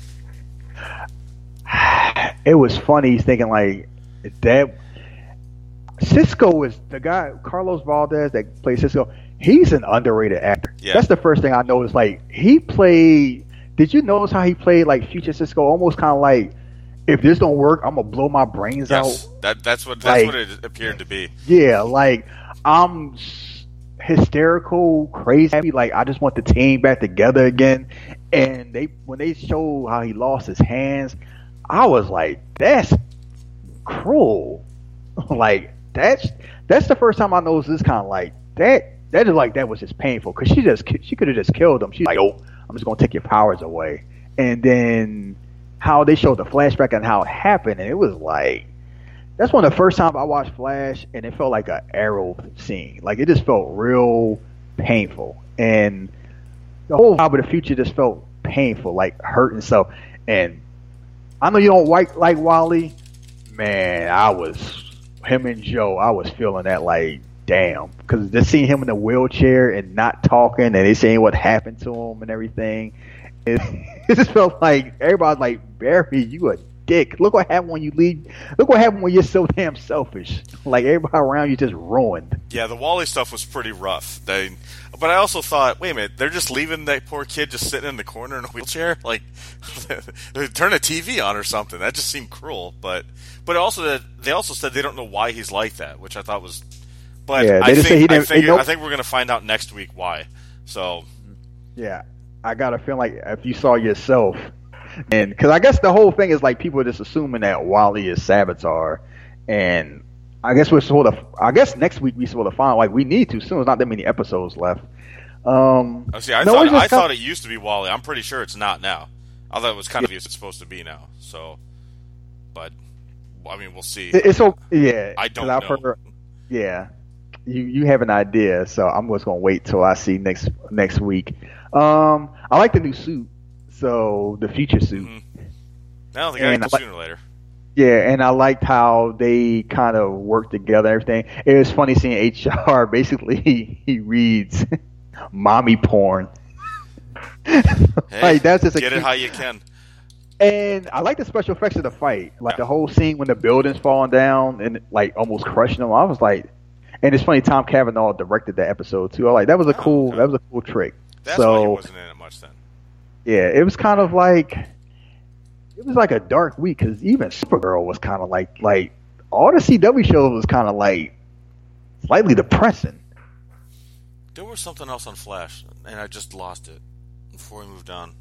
It was funny thinking like that. Cisco is the guy, Carlos Valdez, that plays Cisco. He's an underrated actor. Yeah. That's the first thing I noticed. Like, he played. Did you notice how he played like Future Cisco? Almost kind of like, if this don't work, I'm gonna blow my brains yes, out. That that's what that's like, what it appeared to be. Yeah, like I'm hysterical, crazy. Like, I just want the team back together again. And they when they showed how he lost his hands, I was like, that's cruel. Like that's that's the first time I noticed this kind of like that. That is like that was just painful because she just she could have just killed him. She's like, oh, I'm just gonna take your powers away. And then how they showed the flashback and how it happened, and it was like that's one of the first times I watched Flash, and it felt like an Arrow scene. Like, it just felt real painful, and the whole vibe of the future just felt painful, like hurting. So, and I know you don't like like Wally, man. I was him and Joe. I was feeling that like. Damn, because just seeing him in the wheelchair and not talking, and they saying what happened to him and everything, it, it just felt like everybody's like, Barry, you a dick. Look what happened when you leave. Look what happened when you're so damn selfish. Like, everybody around you just ruined. Yeah, the Wally stuff was pretty rough. They, but I also thought, wait a minute, they're just leaving that poor kid just sitting in the corner in a wheelchair? Like, turn a T V on or something. That just seemed cruel. But but also they also said they don't know why he's like that, which I thought was. But yeah, I, think, I, think, nope. I think we're going to find out next week why. So, yeah, I got a feeling like if you saw yourself, and because I guess the whole thing is like people are just assuming that Wally is Savitar, and I guess we're sort of. I guess next week we sort of find like we need to soon. There's not that many episodes left. Um, oh, see, I no, thought I thought of, it used to be Wally. I'm pretty sure it's not now. I thought it was kind of yeah. it's supposed to be now. So, but I mean, we'll see. It's so yeah. I don't I've know. Heard, yeah. you you have an idea, so I'm just gonna wait till I see next next week. Um, I like the new suit, so the future suit. Mm-hmm. No, they gotta get sooner or later. Yeah, and I liked how they kind of worked together and everything. It was funny seeing H R. Basically, he, he reads mommy porn. Hey, like, that's just a get cute... it how you can. And I like the special effects of the fight. Like, yeah. the whole scene when the building's falling down and, like, almost crushing them. I was like... And it's funny, Tom Cavanaugh directed that episode, too. I like, that was a oh, cool... okay. That was a cool trick. That's so, why he wasn't in it much then. Yeah, it was kind of like... It was like a dark week because even Supergirl was kind of like like all the C W shows was kind of like slightly depressing. There was something else on Flash, and I just lost it before we moved on.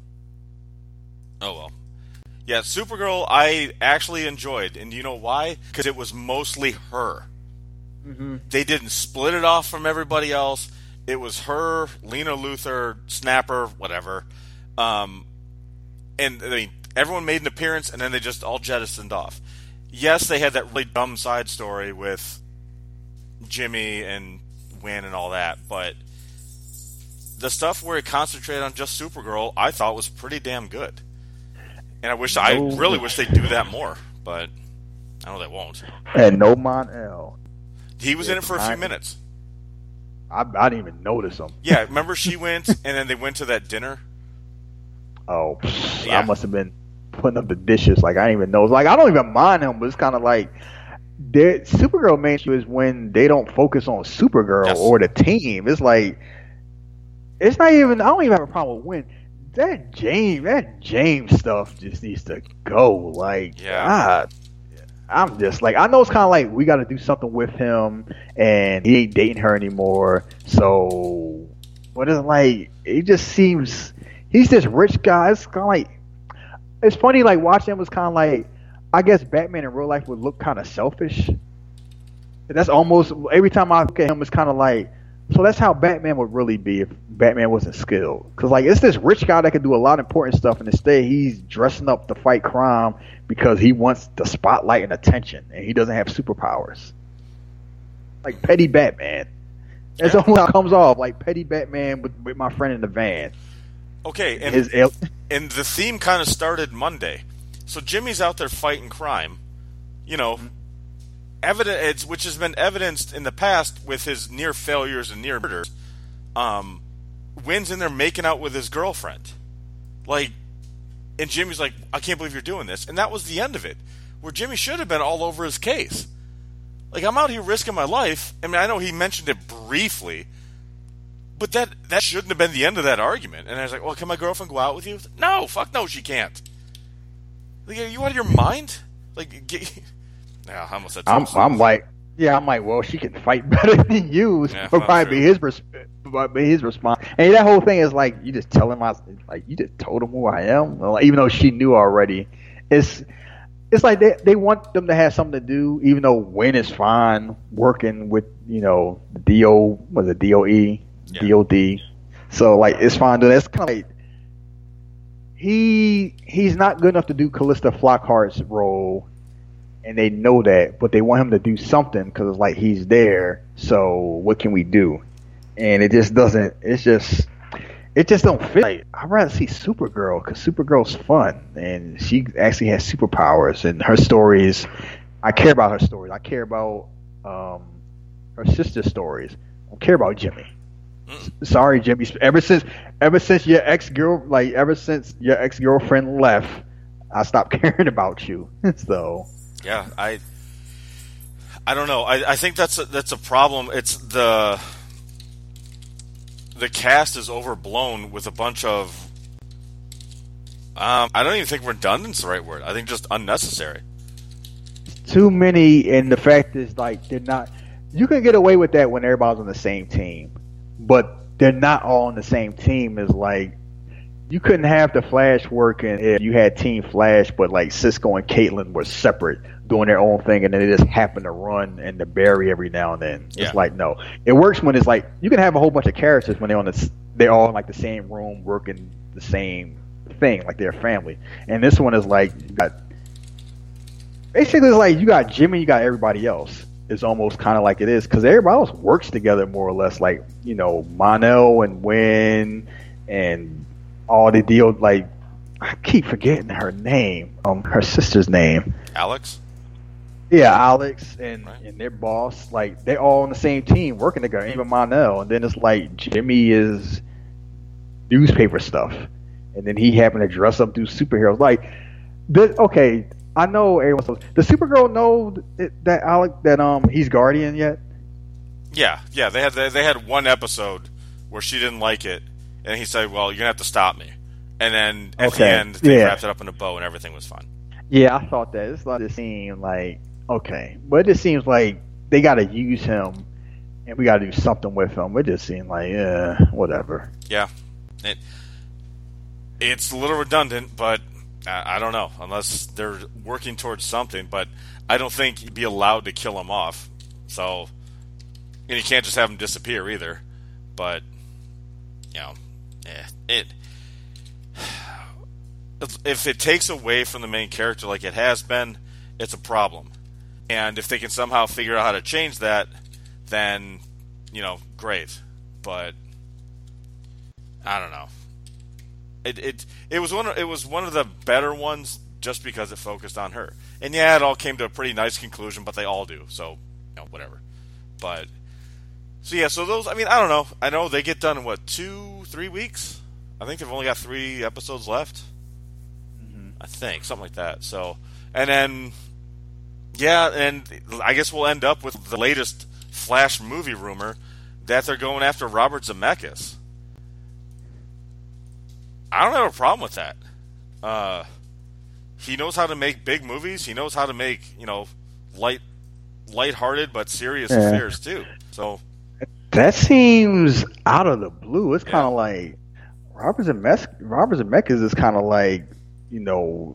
Oh well, yeah, Supergirl I actually enjoyed, and you know why? Because it was mostly her. Mm-hmm. They didn't split it off from everybody else. It was her, Lena Luthor, Snapper, whatever, um, and I mean. Everyone made an appearance, and then they just all jettisoned off. Yes, they had that really dumb side story with Jimmy and Wynn and all that, but the stuff where it concentrated on just Supergirl, I thought was pretty damn good. And I wish, no. I really wish they'd do that more, but I know they won't. And no Mon-El. He was in it for a few minutes. I, I didn't even notice him. Yeah, remember she went, and then they went to that dinner? Oh, yeah. I must have been putting up the dishes. Like, I didn't even know. Like, I don't even mind him, but it's kind of like Supergirl main issue is when they don't focus on Supergirl yes. or the team. It's like, it's not even, I don't even have a problem with when that James, that James stuff just needs to go. Like, yeah. God, I'm just like, I know it's kind of like we got to do something with him and he ain't dating her anymore. So, but it's like, it just seems, he's this rich guy. It's kind of like, it's funny, like, watching him was kind of like, I guess Batman in real life would look kind of selfish. That's almost, every time I look at him, it's kind of like, so that's how Batman would really be if Batman wasn't skilled. Because, like, it's this rich guy that can do a lot of important stuff, and instead he's dressing up to fight crime because he wants the spotlight and attention, and he doesn't have superpowers. Like, petty Batman. That's yeah. almost how it comes off, like petty Batman with, with my friend in the van. Okay, and, His, and the theme kind of started Monday. So Jimmy's out there fighting crime, you know, mm-hmm. evidence which has been evidenced in the past with his near failures and near murders. Um, Wynn's in there making out with his girlfriend, like, and Jimmy's like, "I can't believe you're doing this," and that was the end of it. Where Jimmy should have been all over his case. Like, I'm out here risking my life. I mean, I know he mentioned it briefly. But that that shouldn't have been the end of that argument. And I was like, well, can my girlfriend go out with you? No, fuck no, she can't. Like, are you out of your mind? Like, get, yeah, I almost said I'm, I'm like, yeah, I'm like, well, she can fight better than you. Yeah, would probably be his, be his response. And that whole thing is like, you just tell him, I, like, you just told him who I am. Well, even though she knew already. It's it's like they, they want them to have something to do, even though Wynn is fine working with, you know, D O, was it D O E? Yeah. D O D. So, like, it's fine. That's kind of like he he's not good enough to do Callista Flockhart's role, and they know that, but they want him to do something because it's like he's there. So, what can we do? And it just doesn't. It's just it just don't fit. Like, I'd rather see Supergirl because Supergirl's fun and she actually has superpowers, and her stories. I care about her stories. I care about um, her sister's stories. I don't care about Jimmy. Sorry, Jimmy. Ever since, ever since your ex girl, like ever since your ex girlfriend left, I stopped caring about you. So, yeah, I, I don't know. I, I think that's a, that's a problem. It's the, the cast is overblown with a bunch of. Um, I don't even think redundant's the right word. I think just unnecessary. Too many, and the fact is, like, they're not. You can get away with that when everybody's on the same team. But they're not all on the same team. Is like you couldn't have the Flash working if you had Team Flash, but like Cisco and Caitlin were separate doing their own thing, and then they just happen to run and to Barry every now and then. Yeah. It's like no, it works when it's like you can have a whole bunch of characters when they're on the they're all in like the same room working the same thing, like they're family. And this one is like you got basically it's like you got Jimmy, you got everybody else. is almost kind of like it is because everybody else works together more or less. Like you know, Monel and Win and all the deal. Like I keep forgetting her name, um, her sister's name, Alex. Yeah, Alex and, right. and their boss, like they're all on the same team working together. Even Monel, and then it's like Jimmy is newspaper stuff, and then he happened to dress up, do superheroes. Like, this, okay, I know everyone. Knows. Does Supergirl know that, that Alex that um he's Guardian yet? Yeah, yeah. They had they, they had one episode where she didn't like it, and he said, "Well, you're gonna have to stop me." And then at okay. the end, they yeah. wrapped it up in a bow, and everything was fine. Yeah, I thought that. It's like it seemed like okay, but it just seems like they got to use him, and we got to do something with him. It just seemed like, yeah, whatever. Yeah, it it's a little redundant, but I, I don't know unless they're working towards something. But I don't think you'd be allowed to kill him off. So, and you can't just have him disappear either. But you know, eh, it. If it takes away from the main character like it has been, it's a problem. And if they can somehow figure out how to change that, then, you know, great. But I don't know. It it it was one of, it was one of the better ones just because it focused on her. And yeah, it all came to a pretty nice conclusion, but they all do. So, you know, whatever. But so yeah, so those I mean, I don't know. I know they get done in what, two, three weeks? I think they've only got three episodes left. I think, something like that. So, and then, yeah, and I guess we'll end up with the latest Flash movie rumor that they're going after Robert Zemeckis. I don't have a problem with that. Uh, he knows how to make big movies. He knows how to make, you know, light, lighthearted but serious yeah. affairs too. So that seems out of the blue. It's kind of yeah. like Robert Zemeckis. Robert Zemeckis is kind of like. You know,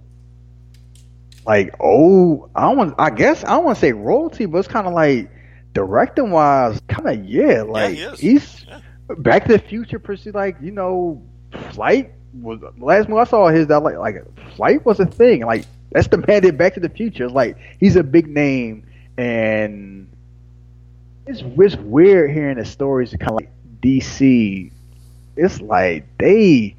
like oh, I don't want. I guess I don't want to say royalty, but it's kind of like directing wise, kind of yeah. Like yeah, he he's yeah. Back to the Future, pretty like you know, Flight was the last movie I saw his that like like Flight was a thing. Like that's the man that Back to the Future. It's like he's a big name, and it's it's weird hearing the stories kind of like D C. It's like they.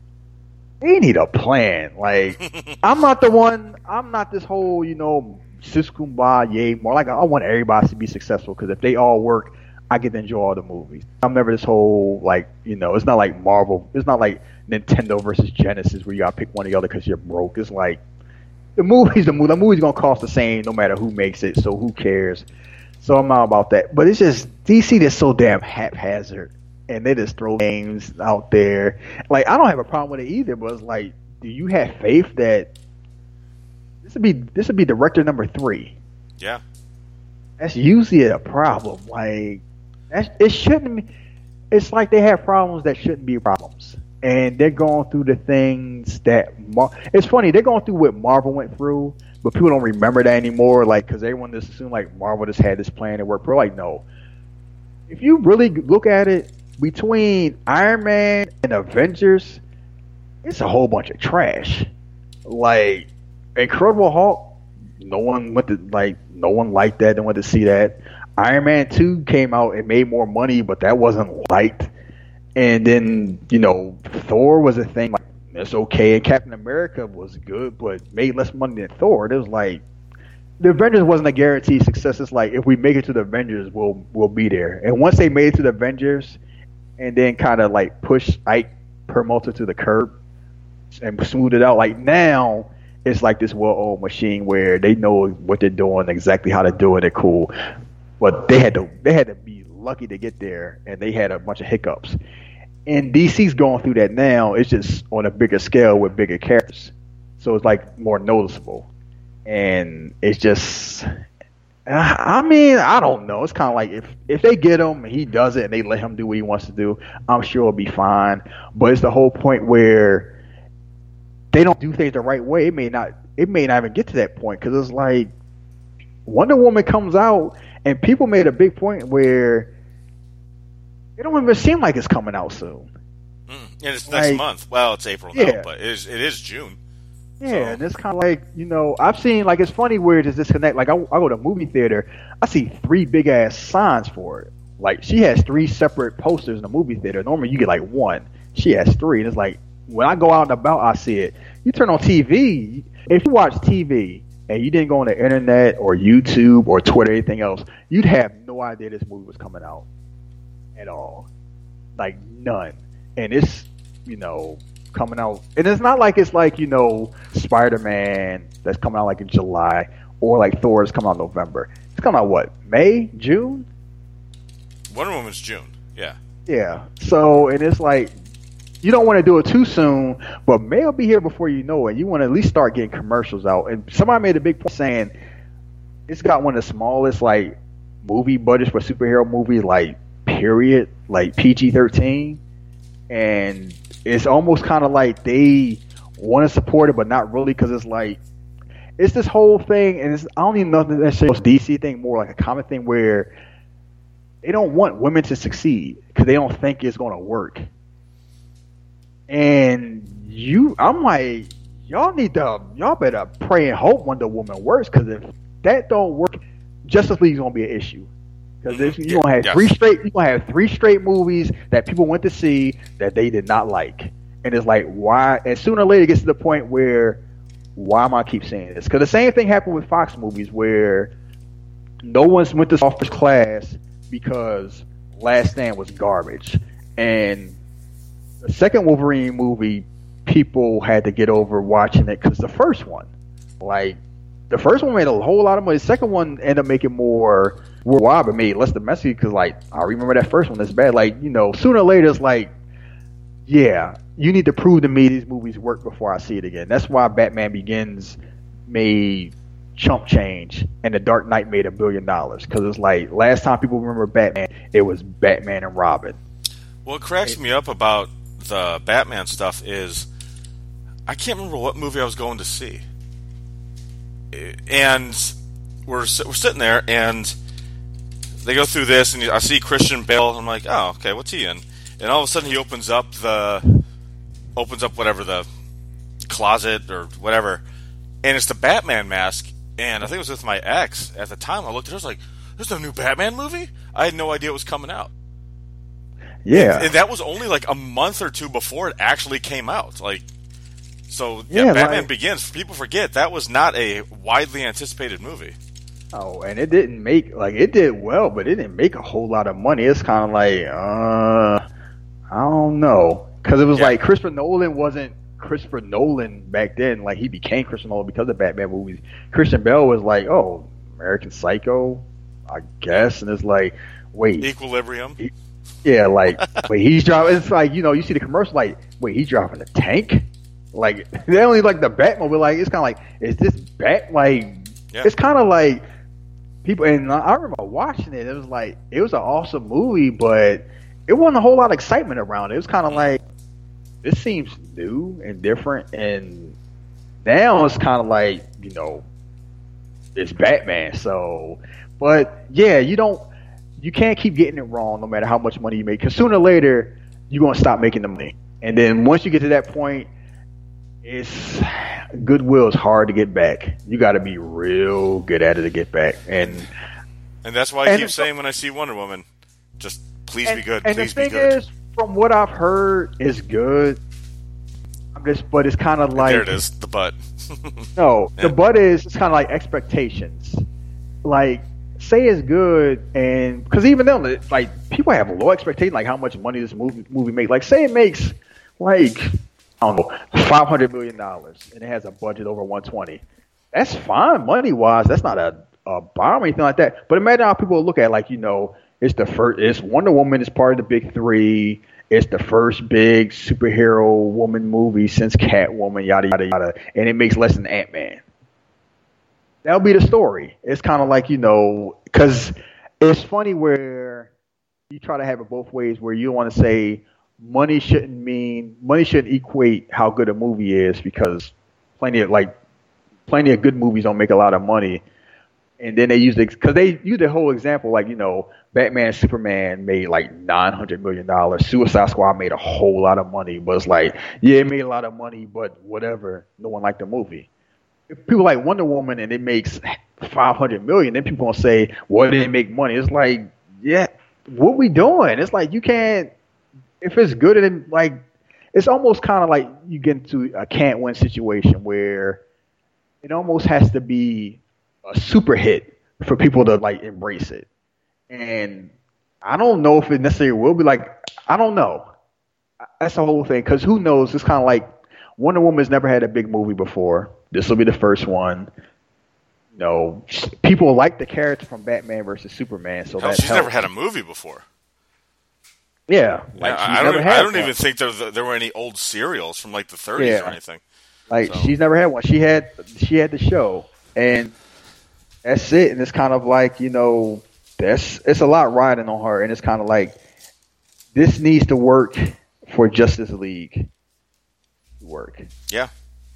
They need a plan. Like, I'm not the one. I'm not this whole, you know, siskumbah, yay. More like I want everybody to be successful because if they all work, I get to enjoy all the movies. I'm never this whole like, you know, it's not like Marvel. It's not like Nintendo versus Genesis where you gotta pick one or the other because you're broke. It's like the movie's the movie. The movie's gonna cost the same no matter who makes it. So who cares? So I'm not about that. But it's just D C that's so damn haphazard. And they just throw names out there. Like, I don't have a problem with it either, but it's like, do you have faith that this would be this would be director number three? Yeah. That's usually a problem. Like, that's, it shouldn't be. It's like they have problems that shouldn't be problems. And they're going through the things that... Mar- it's funny, they're going through what Marvel went through, but people don't remember that anymore. Like, because everyone just assumed, like, Marvel just had this plan to work. But like, no. If you really look at it, between Iron Man and Avengers, it's a whole bunch of trash. Like Incredible Hulk, no one went to like no one liked that. They went to see that. Iron Man two came out and made more money, but that wasn't liked. And then you know Thor was a thing. Like it's okay. And Captain America was good, but made less money than Thor. It was like the Avengers wasn't a guaranteed success. It's like if we make it to the Avengers, we'll we'll be there. And once they made it to the Avengers. And then kind of like push Ike Perlmutter to the curb and smooth it out. Like now, it's like this well-oiled machine where they know what they're doing, exactly how to do it. They're cool, but they had to they had to be lucky to get there, and they had a bunch of hiccups. And D C's going through that now. It's just on a bigger scale with bigger characters, so it's like more noticeable. And it's just. I mean, I don't know. It's kind of like if, if they get him and he does it and they let him do what he wants to do, I'm sure it'll be fine. But it's the whole point where they don't do things the right way. It may not. It may not even get to that point because it's like Wonder Woman comes out and people made a big point where it don't even seem like it's coming out soon. Mm. And it's next like, month. Well, it's April yeah. now, but it is it is June. Yeah, So and it's kind of like, you know, I've seen, like, it's funny where there's disconnect. Like, I, I go to a movie theater, I see three big ass signs for it. Like, she has three separate posters in the movie theater. Normally, you get like one. She has three. And it's like, when I go out and about, I see it. You turn on T V, if you watch T V and you didn't go on the internet or YouTube or Twitter or anything else, you'd have no idea this movie was coming out at all. Like, none. And it's, you know, coming out, and it's not like it's like, you know, Spider-Man that's coming out like in July, or like Thor is coming out in November. It's coming out what, May, June? Wonder Woman's June. Yeah. Yeah. So, and it's like, you don't want to do it too soon, but May will be here before you know it. You want to at least start getting commercials out. And somebody made a big point saying it's got one of the smallest like movie budgets for superhero movie, like period, like P G thirteen, and it's almost kind of like they want to support it, but not really, because it's like, it's this whole thing, and it's, I don't even know if that's a D C thing, more like a common thing where they don't want women to succeed because they don't think it's going to work. And you, I'm like, y'all need to, y'all better pray and hope Wonder Woman works, because if that don't work, Justice League is going to be an issue. Because you're gonna have yes. three straight, you're gonna have three straight movies that people went to see that they did not like, and it's like, why? And sooner or later, it gets to the point where, why am I keep saying this? Because the same thing happened with Fox movies, where no one's went to First Class because Last Stand was garbage, and the second Wolverine movie, people had to get over watching it because the first one, like, the first one made a whole lot of money. The second one ended up making more worldwide, but made less domestic, because, like, I remember that first one that's bad. Like, you know, sooner or later, it's like, yeah, you need to prove to me these movies work before I see it again. That's why Batman Begins made chump change and The Dark Knight made a billion dollars, because it's like, last time people remember Batman, it was Batman and Robin. What cracks me up about the Batman stuff is I can't remember what movie I was going to see, and we're we're sitting there, and they go through this, and I see Christian Bale. I'm like, oh, okay, what's he in? And all of a sudden, he opens up the opens up whatever, the closet or whatever, and it's the Batman mask. And I think it was with my ex at the time. I looked at it, I was like, "There's a new Batman movie." I had no idea it was coming out. Yeah, and, and that was only like a month or two before it actually came out. Like, so yeah, yeah Batman like, Begins. People forget that was not a widely anticipated movie. Oh, and it didn't make, like, it did well, but it didn't make a whole lot of money. It's kind of like, uh, I don't know, because it was yeah. like Christopher Nolan wasn't Christopher Nolan back then. Like, he became Christopher Nolan because of Batman movies. Christian Bale was like, oh, American Psycho, I guess, and it's like, wait, Equilibrium. He, yeah, like, wait, he's driving. It's like, you know, you see the commercial, like, wait, he's driving a tank. Like, they only like the Batmobile. Like, it's kind of like, is this Bat? Like, yeah. It's kind of like. People, and I remember watching it. It was like, it was an awesome movie, but it wasn't a whole lot of excitement around it. It was kind of like, this seems new and different, and now it's kind of like, you know, it's Batman. So, but yeah, you don't, you can't keep getting it wrong no matter how much money you make, because sooner or later you're gonna stop making the money, and then once you get to that point, it's goodwill is hard to get back. You got to be real good at it to get back, and and that's why I keep saying when I see Wonder Woman, just please and, be good. And please the thing be good. is, from what I've heard, is good. I'm just, but it's kind of like, there it is, the butt. no, yeah. the butt is it's kind of like expectations. Like, say it's good, and because even then, like, people have low expectations, like how much money this movie movie make. Like, say it makes like, I don't know, five hundred million dollars, and it has a budget over one twenty. That's fine money wise. That's not a, a bomb or anything like that. But imagine how people look at it, like, you know, it's the first. It's Wonder Woman is part of the big three. It's the first big superhero woman movie since Catwoman, yada yada yada, and it makes less than Ant-Man. That'll be the story. It's kind of like, you know, because it's funny where you try to have it both ways, where you want to say money shouldn't mean money shouldn't equate how good a movie is, because plenty of like plenty of good movies don't make a lot of money, And then they use the because they use the whole example like you know Batman and Superman made like nine hundred million dollars. Suicide Squad made a whole lot of money, but it's like yeah, it made a lot of money, but whatever. No one liked the movie. If people like Wonder Woman and it makes five hundred million, then people gonna say, "Well, it didn't make money." It's like yeah, what we doing? It's like you can't if it's good and like it's almost kind of like you get into a can't win situation where it almost has to be a super hit for people to like embrace it. And I don't know if it necessarily will be like I don't know. That's the whole thing because who knows? It's kind of like Wonder Woman's never had a big movie before. This will be the first one. You know, people like the character from Batman versus Superman, so Hell, that she's helps. never had a movie before. Yeah, like yeah, she's I never don't. had I don't one. even think there there were any old serials from like the thirties Yeah. or anything. Like So- she's never had one. She had she had the show, and that's it. And it's kind of like you know, that's it's a lot riding on her, and it's kind of like this needs to work for Justice League to work. Yeah.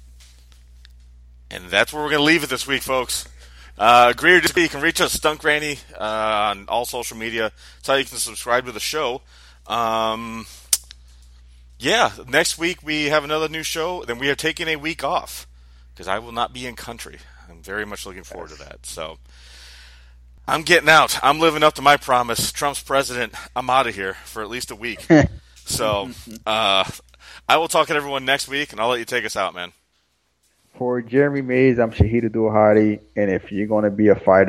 And that's where we're going to leave it this week, folks. Uh, agree or disagree, you can reach us, Stunk Granny, uh, on all social media. That's how you can subscribe to the show. Um, yeah, next week we have another new show. Then we are taking a week off because I will not be in country. I'm very much looking forward to that. So I'm getting out. I'm living up to my promise. Trump's president. I'm out of here for at least a week. So uh, I will talk to everyone next week, and I'll let you take us out, man. For Jeremy Mays, I'm Shahid Abdul Hadi, and if you're going to be a fighter,